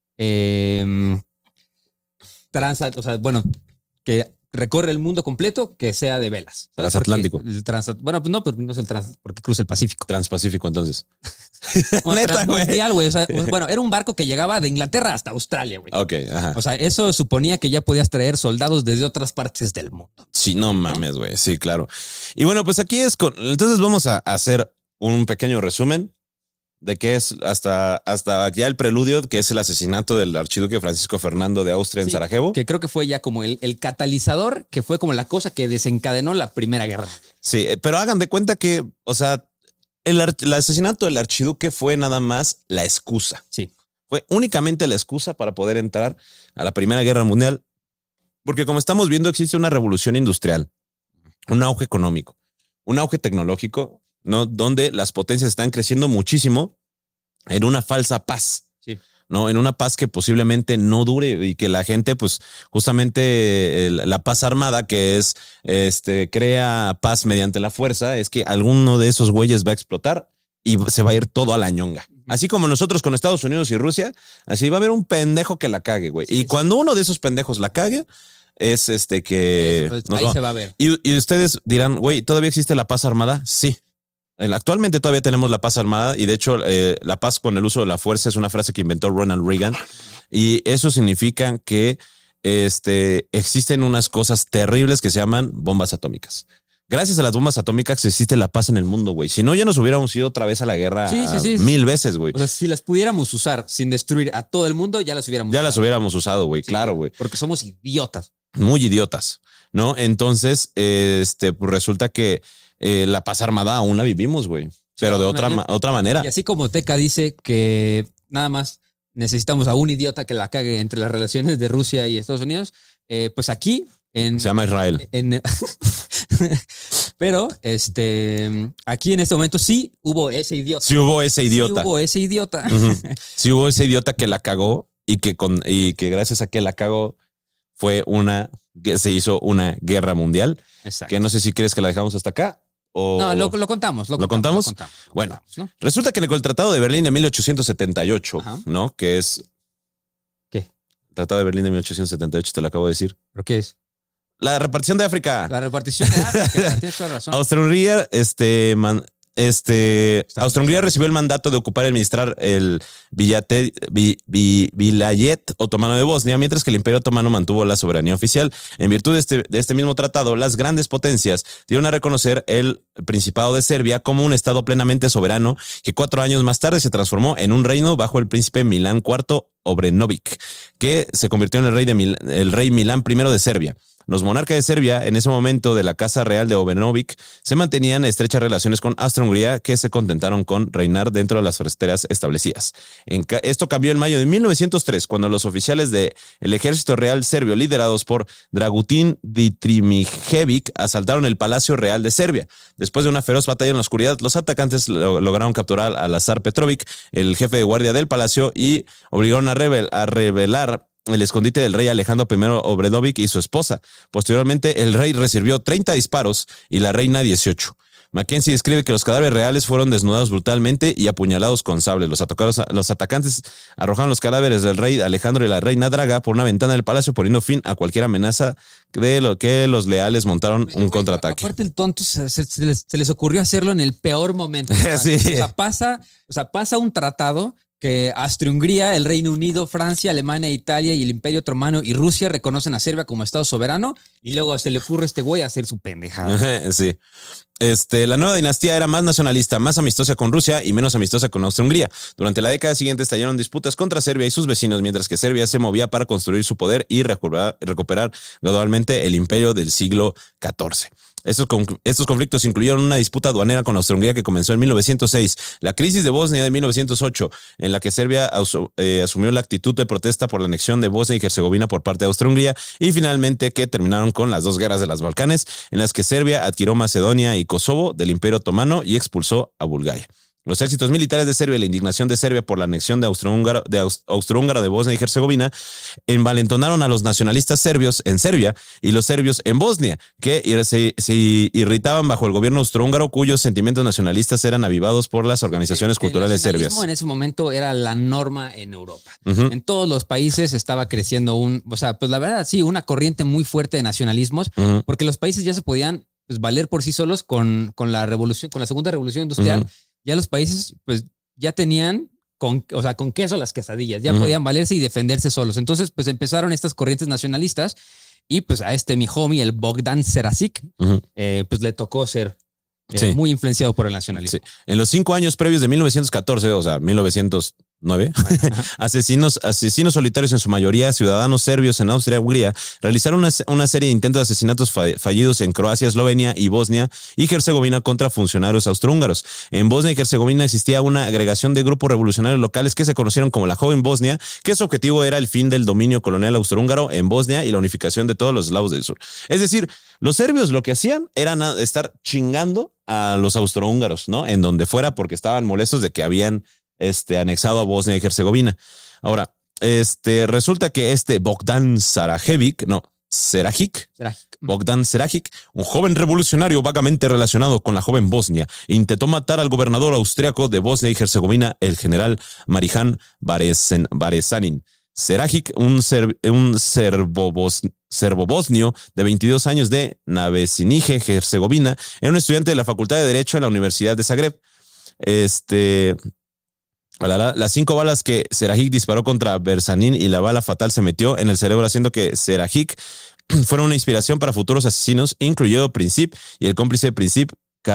eh, transat, o sea, bueno, que recorre el mundo completo que sea de velas. Transatlántico. El trans, bueno, pues no, pues no es el trans, porque cruza el Pacífico. Transpacífico, entonces. Neta, güey. O sea, bueno, era un barco que llegaba de Inglaterra hasta Australia, güey. Ok, ajá. O sea, eso suponía que ya podías traer soldados desde otras partes del mundo. Sí, no mames, güey. Sí, claro. Y bueno, pues aquí es con... Entonces vamos a hacer un pequeño resumen de qué es hasta, hasta ya el preludio, que es el asesinato del archiduque Francisco Fernando de Austria en sí, Sarajevo. Que creo que fue ya como el, el catalizador, que fue como la cosa que desencadenó la Primera Guerra. Sí, pero hagan de cuenta que, o sea, el, el asesinato del archiduque fue nada más la excusa. Sí. Fue únicamente la excusa para poder entrar a la Primera Guerra Mundial. Porque como estamos viendo, existe una revolución industrial, un auge económico, un auge tecnológico, ¿no? Donde las potencias están creciendo muchísimo en una falsa paz. Sí. ¿no? En una paz que posiblemente no dure y que la gente, pues, justamente el, la paz armada, que es, este, crea paz mediante la fuerza, es que alguno de esos güeyes va a explotar y se va a ir todo a la ñonga. Así como nosotros con Estados Unidos y Rusia, así va a haber un pendejo que la cague, güey. Y cuando uno de esos pendejos la cague, es este que... Pues, nos ahí va- se va a ver. Y, y ustedes dirán, güey, ¿todavía existe la paz armada? Sí. El- Actualmente todavía tenemos la paz armada y de hecho eh, la paz con el uso de la fuerza es una frase que inventó Ronald Reagan y eso significa que este, existen unas cosas terribles que se llaman bombas atómicas. Gracias a las bombas atómicas existe la paz en el mundo, güey. Si no, ya nos hubiéramos ido otra vez a la guerra Sí, sí, sí. mil veces, güey. O sea, si las pudiéramos usar sin destruir a todo el mundo, ya las hubiéramos Ya las usado. hubiéramos usado, güey. Sí, Claro, güey. Porque somos idiotas. Muy idiotas, ¿no? Entonces, este, pues resulta que eh, la paz armada aún la vivimos, güey. Pero de otra, ma- otra manera. Y así como Teca dice que nada más necesitamos a un idiota que la cague entre las relaciones de Rusia y Estados Unidos, eh, pues aquí en... Se llama Israel. en- pero este aquí en este momento sí hubo ese idiota. Sí hubo ese idiota. Sí hubo ese idiota. Ujú. Sí hubo ese idiota que la cagó y que, con, y que gracias a que la cagó fue una, que se hizo una guerra mundial. Exacto. Que no sé si quieres que la dejamos hasta acá o... No, lo, lo contamos. ¿Lo, ¿Lo contamos? Lo contamos, lo Bueno. contamos, ¿no? Resulta que con el Tratado de Berlín de mil ochocientos setenta y ocho, Ajá. ¿no? Que es... ¿Qué? Tratado de Berlín de mil ochocientos setenta y ocho, te lo acabo de decir. ¿Pero qué es? La repartición de África. La repartición de África. Tienes toda razón. Austria-Hungría, este, man- este, Austria-Hungría recibió el mandato de ocupar y administrar el Villate- Vi- Vi- Vilayet otomano de Bosnia, mientras que el Imperio Otomano mantuvo la soberanía oficial. En virtud de este, de este mismo tratado, las grandes potencias dieron a reconocer el Principado de Serbia como un estado plenamente soberano que cuatro años más tarde se transformó en un reino bajo el príncipe Milán cuarto Obrenović, que se convirtió en el rey, de Mil- el rey Milán primero de Serbia. Los monarcas de Serbia, en ese momento de la Casa Real de Obrenović, se mantenían en estrechas relaciones con Austria-Hungría, que se contentaron con reinar dentro de las fronteras establecidas. En ca- esto cambió en mayo de mil novecientos tres, cuando los oficiales del Ejército Real Serbio, liderados por Dragutin Dimitrijević, asaltaron el Palacio Real de Serbia. Después de una feroz batalla en la oscuridad, los atacantes lo- lograron capturar al Lazar Petrović, el jefe de guardia del palacio, y obligaron a, rebel- a revelar el escondite del rey Alejandro primero Obrenović y su esposa. Posteriormente, el rey recibió treinta disparos y la reina dieciocho. Mackenzie describe que los cadáveres reales fueron desnudados brutalmente y apuñalados con sable. Los, atacados, los atacantes arrojaron los cadáveres del rey Alejandro y la reina Draga por una ventana del palacio, poniendo fin a cualquier amenaza de lo que los leales montaron un contraataque. Aparte el tonto se, se- se les, se les ocurrió hacerlo en el peor momento. O sea, Sí. o sea, pasa, o sea, pasa un tratado que Austria-Hungría, el Reino Unido, Francia, Alemania, Italia y el Imperio Otomano y Rusia reconocen a Serbia como Estado soberano y luego se le ocurre a este güey a hacer su pendejada. Sí. Este, la nueva dinastía era más nacionalista, más amistosa con Rusia y menos amistosa con Austria-Hungría. Durante la década siguiente estallaron disputas contra Serbia y sus vecinos, mientras que Serbia se movía para construir su poder y recuperar, recuperar gradualmente el imperio del siglo catorce. Estos, con- estos conflictos incluyeron una disputa aduanera con Austria-Hungría que comenzó en mil novecientos seis, la crisis de Bosnia de mil novecientos ocho, en la que Serbia asu- eh, asumió la actitud de protesta por la anexión de Bosnia y Herzegovina por parte de Austria-Hungría, y finalmente que terminaron con las dos guerras de las Balcanes, en las que Serbia adquirió Macedonia y Kosovo del Imperio Otomano y expulsó a Bulgaria. Los éxitos militares de Serbia y la indignación de Serbia por la anexión de Austrohúngaro de, Aus- Austrohúngaro de Bosnia y Herzegovina envalentonaron a los nacionalistas serbios en Serbia y los serbios en Bosnia, que ir- se, se irritaban bajo el gobierno austrohúngaro, cuyos sentimientos nacionalistas eran avivados por las organizaciones culturales El serbias. nacionalismo en ese momento era la norma en Europa. Ujú. En todos los países estaba creciendo un, o sea, pues la verdad sí, una corriente muy fuerte de nacionalismos, Ujú. porque los países ya se podían pues, valer por sí solos con, con la revolución, con la segunda revolución industrial. Ujú. Ya los países pues ya tenían con, o sea, con queso las quesadillas, ya Ujú. podían valerse y defenderse solos. Entonces, pues empezaron estas corrientes nacionalistas y pues a este mi homie, el Bogdan Serasic, Ujú. eh, pues le tocó ser eh, Sí. muy influenciado por el nacionalismo. Sí. En los cinco años previos de mil novecientos catorce, o sea, mil novecientos nueve, asesinos, asesinos solitarios, en su mayoría ciudadanos serbios en Austria-Hungría, realizaron una, una serie de intentos de asesinatos fa- fallidos en Croacia, Eslovenia y Bosnia y Herzegovina contra funcionarios austrohúngaros. En Bosnia y Herzegovina existía una agregación de grupos revolucionarios locales que se conocieron como la Joven Bosnia, que su objetivo era el fin del dominio colonial austrohúngaro en Bosnia y la unificación de todos los eslavos del sur. Es decir, los serbios lo que hacían era na- estar chingando a los austrohúngaros, ¿no? En donde fuera, porque estaban molestos de que habían este, anexado a Bosnia y Herzegovina. Ahora, este, resulta que este Bogdan Sarajevic, no, Serajic, Bogdan Serajic, un joven revolucionario vagamente relacionado con la joven Bosnia, intentó matar al gobernador austriaco de Bosnia y Herzegovina, el general Marijan Baresanin. Serajic, un, ser, un serbo-bos, serbo-bosnio de veintidós años de Navesinije, Herzegovina, era un estudiante de la Facultad de Derecho en la Universidad de Zagreb. Este... Las cinco balas que Serajic disparó contra Bersanin y la bala fatal se metió en el cerebro, haciendo que Serajic fuera una inspiración para futuros asesinos, incluyendo Princip y el cómplice Princip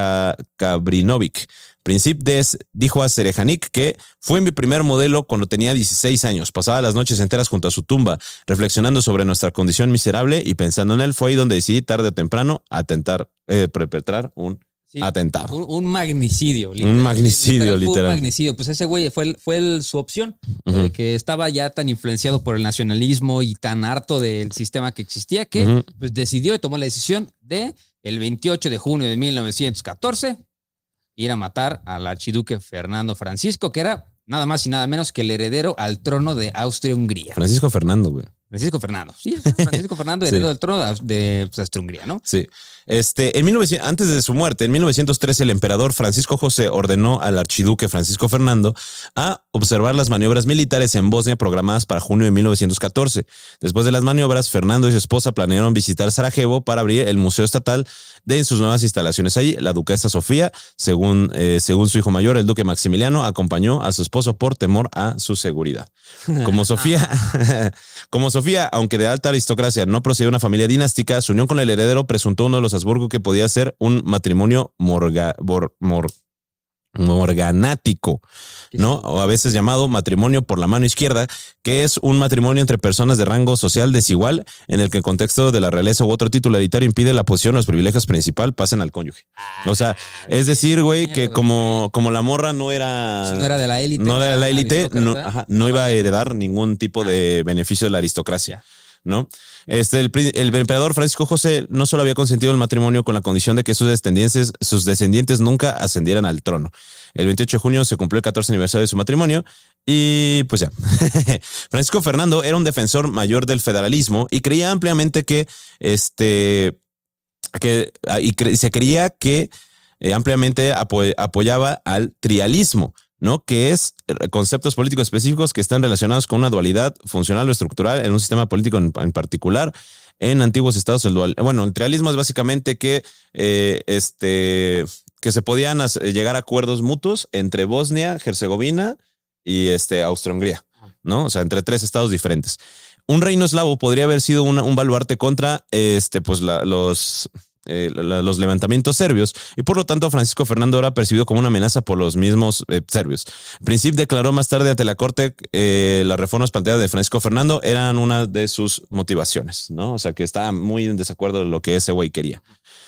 Kabrinovic. Princip Des dijo a Serejanic que fue mi primer modelo cuando tenía dieciséis años. Pasaba las noches enteras junto a su tumba, reflexionando sobre nuestra condición miserable y pensando en él. Fue ahí donde decidí tarde o temprano atentar, eh, perpetrar un Sí, atentado. Un, un magnicidio. Literal. Un magnicidio, literal. literal. Un magnicidio. Pues ese güey fue, fue el, su opción, uh-huh. eh, que estaba ya tan influenciado por el nacionalismo y tan harto del sistema que existía que uh-huh. pues decidió y tomó la decisión de el veintiocho de junio de mil novecientos catorce ir a matar al archiduque Fernando Francisco, que era nada más y nada menos que el heredero al trono de Austria-Hungría. Francisco Fernando, güey. Francisco Fernando. Sí, Francisco Fernando, heredero sí. del trono de, de pues, Austria-Hungría, ¿no? Sí. Este, en mil novecientos, antes de su muerte, en mil novecientos trece, el emperador Francisco José ordenó al archiduque Francisco Fernando a observar las maniobras militares en Bosnia programadas para junio de mil novecientos catorce. Después de las maniobras, Fernando y su esposa planearon visitar Sarajevo para abrir el Museo Estatal de sus nuevas instalaciones allí. La duquesa Sofía, según, eh, según su hijo mayor, el duque Maximiliano, acompañó a su esposo por temor a su seguridad. Como Sofía, como Sofía, aunque de alta aristocracia, no procedía de una familia dinástica, su unión con el heredero presuntó uno de los Habsburgo que podía ser un matrimonio morga, bor, mor, morganático, ¿no? O a veces llamado matrimonio por la mano izquierda, que es un matrimonio entre personas de rango social desigual en el que el contexto de la realeza u otro título hereditario impide la posición o los privilegios principal pasen al cónyuge. O sea, es decir, güey, que como, como la morra no era... No era de la élite. No era de la élite, no, ajá, no iba a heredar ningún tipo de beneficio de la aristocracia, ¿no? Este, el, el emperador Francisco José no solo había consentido el matrimonio con la condición de que sus descendientes, sus descendientes nunca ascendieran al trono. El veintiocho de junio se cumplió el catorce aniversario de su matrimonio y pues ya. Francisco Fernando era un defensor mayor del federalismo y creía ampliamente que este que y cre, se creía que eh, ampliamente apo, apoyaba al trialismo, ¿no? Que es conceptos políticos específicos que están relacionados con una dualidad funcional o estructural en un sistema político en, en particular. En antiguos estados, el dual, bueno, el trialismo es básicamente que, eh, este, que se podían hacer, llegar a acuerdos mutuos entre Bosnia, Herzegovina y este, Austria-Hungría, ¿no? O sea, entre tres estados diferentes. Un reino eslavo podría haber sido una, un baluarte contra este, pues, la, los... Eh, los levantamientos serbios y por lo tanto Francisco Fernando era percibido como una amenaza por los mismos eh, serbios. Princip declaró más tarde ante la corte eh, las reformas planteadas de Francisco Fernando eran una de sus motivaciones, ¿no? O sea que estaba muy en desacuerdo de lo que ese güey quería.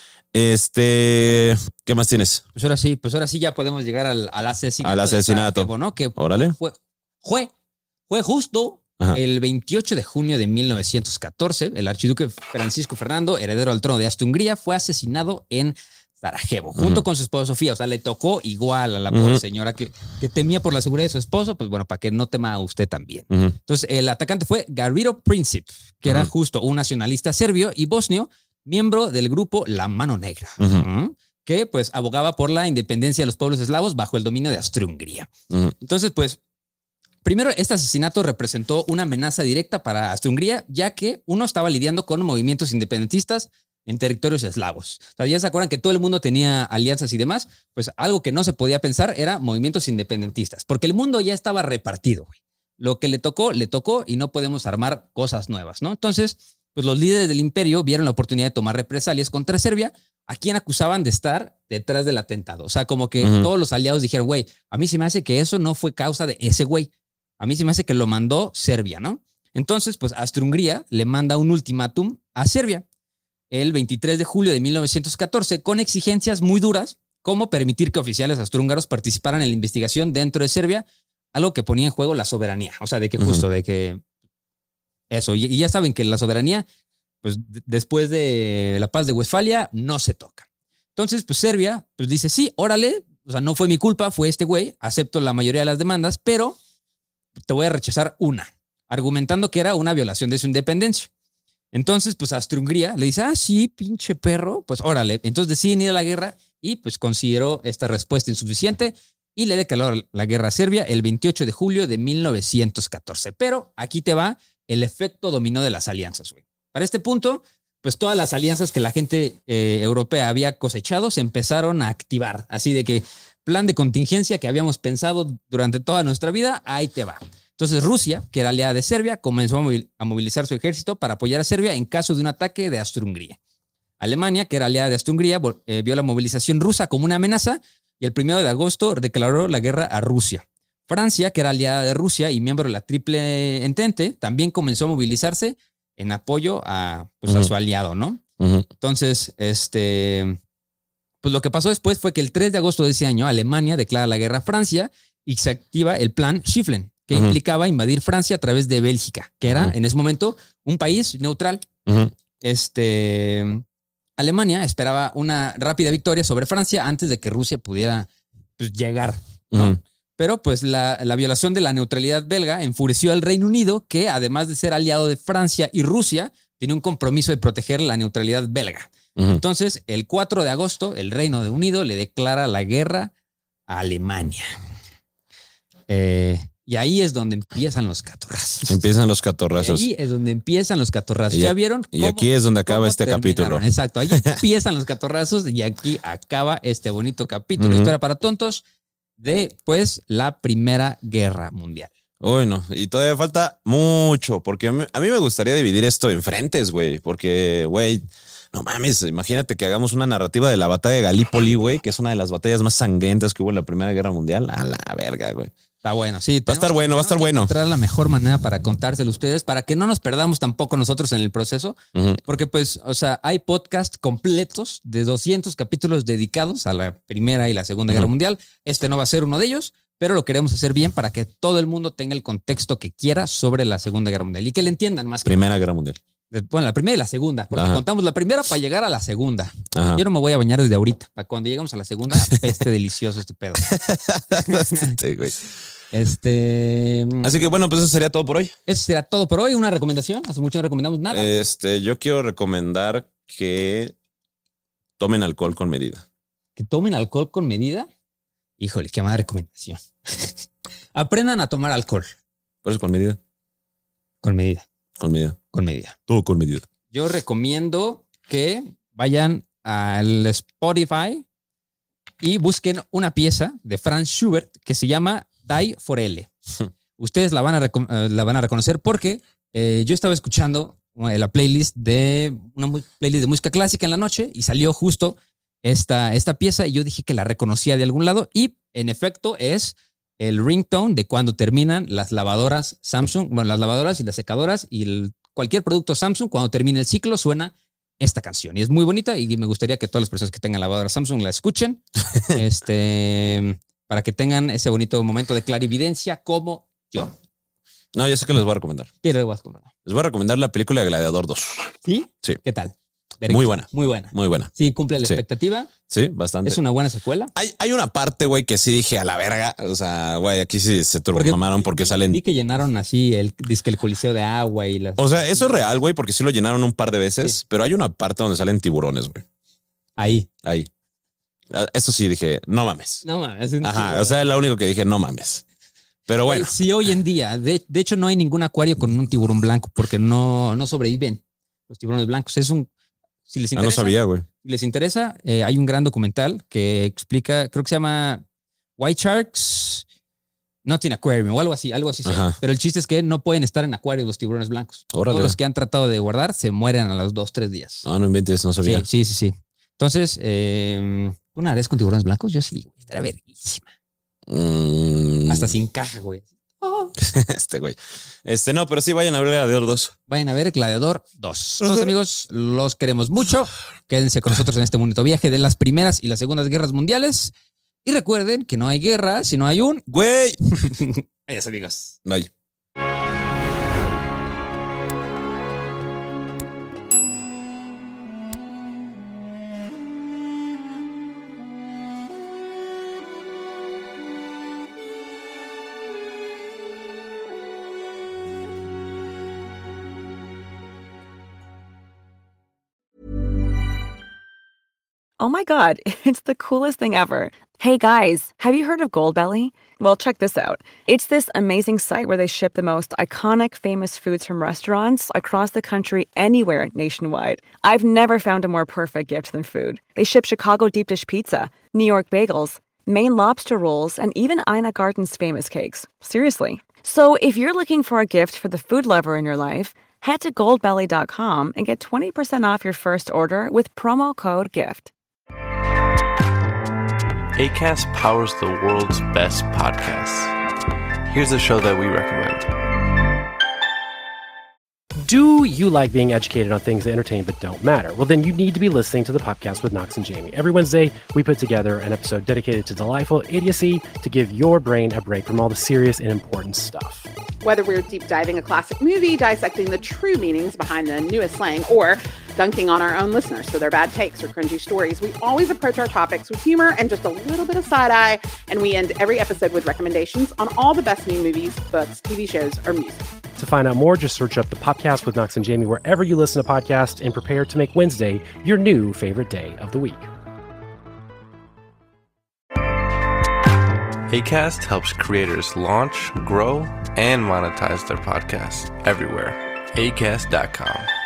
Este, ¿qué más tienes? Pues ahora sí, pues ahora sí ya podemos llegar al, al asesinato. Al asesinato. Sarajevo, ¿no? Que Órale. Fue, fue, fue justo Ajá. el veintiocho de junio de mil novecientos catorce, el archiduque Francisco Fernando, heredero al trono de Austria-Hungría, fue asesinado en Sarajevo, junto uh-huh. con su esposa Sofía. O sea, le tocó igual a la pobre uh-huh. señora que, que temía por la seguridad de su esposo, pues bueno, para que no tema a usted también. Uh-huh. Entonces, el atacante fue Garrido Princip, que uh-huh. era justo un nacionalista serbio y bosnio, miembro del grupo La Mano Negra, uh-huh. Uh-huh. que pues abogaba por la independencia de los pueblos eslavos bajo el dominio de Austria-Hungría. Uh-huh. Entonces, pues, primero, este asesinato representó una amenaza directa para Austria-Hungría, ya que uno estaba lidiando con movimientos independentistas en territorios eslavos. O sea, ya se acuerdan que todo el mundo tenía alianzas y demás, pues algo que no se podía pensar era movimientos independentistas, porque el mundo ya estaba repartido, güey. Lo que le tocó, le tocó y no podemos armar cosas nuevas, ¿no? Entonces, pues los líderes del imperio vieron la oportunidad de tomar represalias contra Serbia, a quien acusaban de estar detrás del atentado. O sea, como que uh-huh. todos los aliados dijeron, güey, a mí se me hace que eso no fue causa de ese güey. A mí se me hace que lo mandó Serbia, ¿no? Entonces, pues Austria-Hungría le manda un ultimátum a Serbia el veintitrés de julio de mil novecientos catorce con exigencias muy duras, como permitir que oficiales austrohúngaros participaran en la investigación dentro de Serbia, algo que ponía en juego la soberanía. O sea, de que justo, uh-huh. de que eso. Y, y ya saben que la soberanía, pues d- después de la paz de Westfalia, no se toca. Entonces, pues Serbia, pues dice, sí, órale, o sea, no fue mi culpa, fue este güey, acepto la mayoría de las demandas, pero te voy a rechazar una, argumentando que era una violación de su independencia. Entonces, pues Austria-Hungría le dice, ah, sí, pinche perro, pues órale. Entonces deciden ir a la guerra y pues consideró esta respuesta insuficiente y le declaró la guerra a Serbia el veintiocho de julio de mil novecientos catorce. Pero aquí te va el efecto dominó de las alianzas, güey. Para este punto, pues todas las alianzas que la gente eh, europea había cosechado se empezaron a activar. Así de que plan de contingencia que habíamos pensado durante toda nuestra vida, ahí te va. Entonces Rusia, que era aliada de Serbia, comenzó a movilizar su ejército para apoyar a Serbia en caso de un ataque de Austria-Hungría. Alemania, que era aliada de Austria-Hungría, eh, vio la movilización rusa como una amenaza y el primero de agosto declaró la guerra a Rusia. Francia, que era aliada de Rusia y miembro de la Triple Entente, también comenzó a movilizarse en apoyo a, pues, uh-huh. a su aliado, ¿no? Uh-huh. Entonces, este, pues lo que pasó después fue que el tres de agosto de ese año Alemania declara la guerra a Francia y se activa el plan Schifflen, que uh-huh. implicaba invadir Francia a través de Bélgica, que era uh-huh. en ese momento un país neutral. Uh-huh. Este, Alemania esperaba una rápida victoria sobre Francia antes de que Rusia pudiera pues, llegar, ¿no? Uh-huh. Pero pues la, la violación de la neutralidad belga enfureció al Reino Unido, que además de ser aliado de Francia y Rusia, tenía un compromiso de proteger la neutralidad belga. Uh-huh. Entonces, el cuatro de agosto, el Reino Unido le declara la guerra a Alemania. Eh, y ahí es donde empiezan los catorrazos. Empiezan los catorrazos. Y ahí es donde empiezan los catorrazos. ¿Ya vieron? Y aquí es donde acaba este terminaron? capítulo. Exacto, ahí empiezan los catorrazos y aquí acaba este bonito capítulo. Uh-huh. Historia para tontos de, pues, la Primera Guerra Mundial. Uy, no, y todavía falta mucho, porque a mí, a mí me gustaría dividir esto en frentes, güey, porque, güey, no mames, imagínate que hagamos una narrativa de la batalla de Galípoli, güey, que es una de las batallas más sangrientas que hubo en la Primera Guerra Mundial. A la verga, güey. Está bueno, sí. Va a estar bueno, va a estar bueno. Encontrar la mejor manera para contárselo a ustedes, para que no nos perdamos tampoco nosotros en el proceso, uh-huh. porque pues, o sea, hay podcasts completos de doscientos capítulos dedicados a la Primera y la Segunda uh-huh. Guerra Mundial. Este no va a ser uno de ellos, pero lo queremos hacer bien para que todo el mundo tenga el contexto que quiera sobre la Segunda Guerra Mundial y que le entiendan más. Primera Guerra Mundial. Bueno, la primera y la segunda, porque Ajá. contamos la primera para llegar a la segunda. Ajá. Yo no me voy a bañar desde ahorita, para cuando llegamos a la segunda, peste delicioso este pedo. Sí, güey. Este. Así que bueno, pues eso sería todo por hoy. Eso será todo por hoy. Una recomendación. Hace mucho no recomendamos nada. Este, yo quiero recomendar que tomen alcohol con medida. ¿Que tomen alcohol con medida? Híjole, qué mala recomendación. Aprendan a tomar alcohol. Por eso con medida. Con medida. Con medida. Con medida. Todo con medida. Yo recomiendo que vayan al Spotify y busquen una pieza de Franz Schubert que se llama Die for L. Ustedes la van a, rec- la van a reconocer porque eh, yo estaba escuchando la playlist de una playlist de música clásica en la noche y salió justo esta, esta pieza y yo dije que la reconocía de algún lado y en efecto es el ringtone de cuando terminan las lavadoras Samsung, bueno, las lavadoras y las secadoras y el, cualquier producto Samsung, cuando termina el ciclo suena esta canción y es muy bonita y me gustaría que todas las personas que tengan lavadoras Samsung la escuchen. este... para que tengan ese bonito momento de clarividencia como yo. No, ya sé que les voy a recomendar. ¿Qué les voy a recomendar? Les voy a recomendar la película de Gladiador dos. ¿Sí? Sí. ¿Qué tal? Muy buena. Muy buena. Muy buena. Sí, cumple la sí. expectativa. Sí, bastante. Es una buena secuela. Hay, hay una parte, güey, que sí dije a la verga. O sea, güey, aquí sí se turbomamaron porque, porque salen. Vi que llenaron así el disque el coliseo de agua y las. O sea, eso es real, güey, porque sí lo llenaron un par de veces, sí. Pero hay una parte donde salen tiburones, güey. Ahí. Ahí. Eso sí dije, no mames. No mames. Ajá. O sea, es lo único que dije, no mames. Pero bueno. Sí, hoy en día, de, de hecho, no hay ningún acuario con un tiburón blanco porque no, no sobreviven los tiburones blancos. Es un. Si les interesa, ah, no sabía, güey. Si les interesa, eh, hay un gran documental que explica, creo que se llama White Sharks Not in Aquarium o algo así, algo así. Pero el chiste es que no pueden estar en acuarios los tiburones blancos. Órale. Todos los que han tratado de guardar se mueren a los dos, tres días. No, no inventes, no sabía. Sí, sí, sí. sí. Entonces, eh, ¿una vez con tiburones blancos? Yo sí, güey. Estaría verguísima. Mm. Hasta sin caja, güey. Oh. Este güey. Este no, pero sí vayan a ver Gladiador dos. Vayan a ver Gladiador dos. Los amigos, los queremos mucho. Quédense con nosotros en este bonito viaje de las primeras y las segundas guerras mundiales. Y recuerden que no hay guerra si no hay un güey. Adiós, amigos. Bye. Oh my God, it's the coolest thing ever. Hey guys, have you heard of Goldbelly? Well, check this out. It's this amazing site where they ship the most iconic, famous foods from restaurants across the country, anywhere nationwide. I've never found a more perfect gift than food. They ship Chicago deep dish pizza, New York bagels, Maine lobster rolls, and even Ina Garten's famous cakes. Seriously. So if you're looking for a gift for the food lover in your life, head to goldbelly dot com and get twenty percent off your first order with promo code GIFT. Acast powers the world's best podcasts. Here's a show that we recommend. Do you like being educated on things that entertain but don't matter? Well, then you need to be listening to the podcast with Knox and Jamie. Every Wednesday, we put together an episode dedicated to delightful idiocy to give your brain a break from all the serious and important stuff. Whether we're deep diving a classic movie, dissecting the true meanings behind the newest slang, or dunking on our own listeners for their bad takes or cringy stories, we always approach our topics with humor and just a little bit of side-eye, and we end every episode with recommendations on all the best new movies, books, T V shows, or music. To find out more, just search up the podcast with Knox and Jamie wherever you listen to podcasts and prepare to make Wednesday your new favorite day of the week. Acast helps creators launch, grow, and monetize their podcasts everywhere. acast dot com.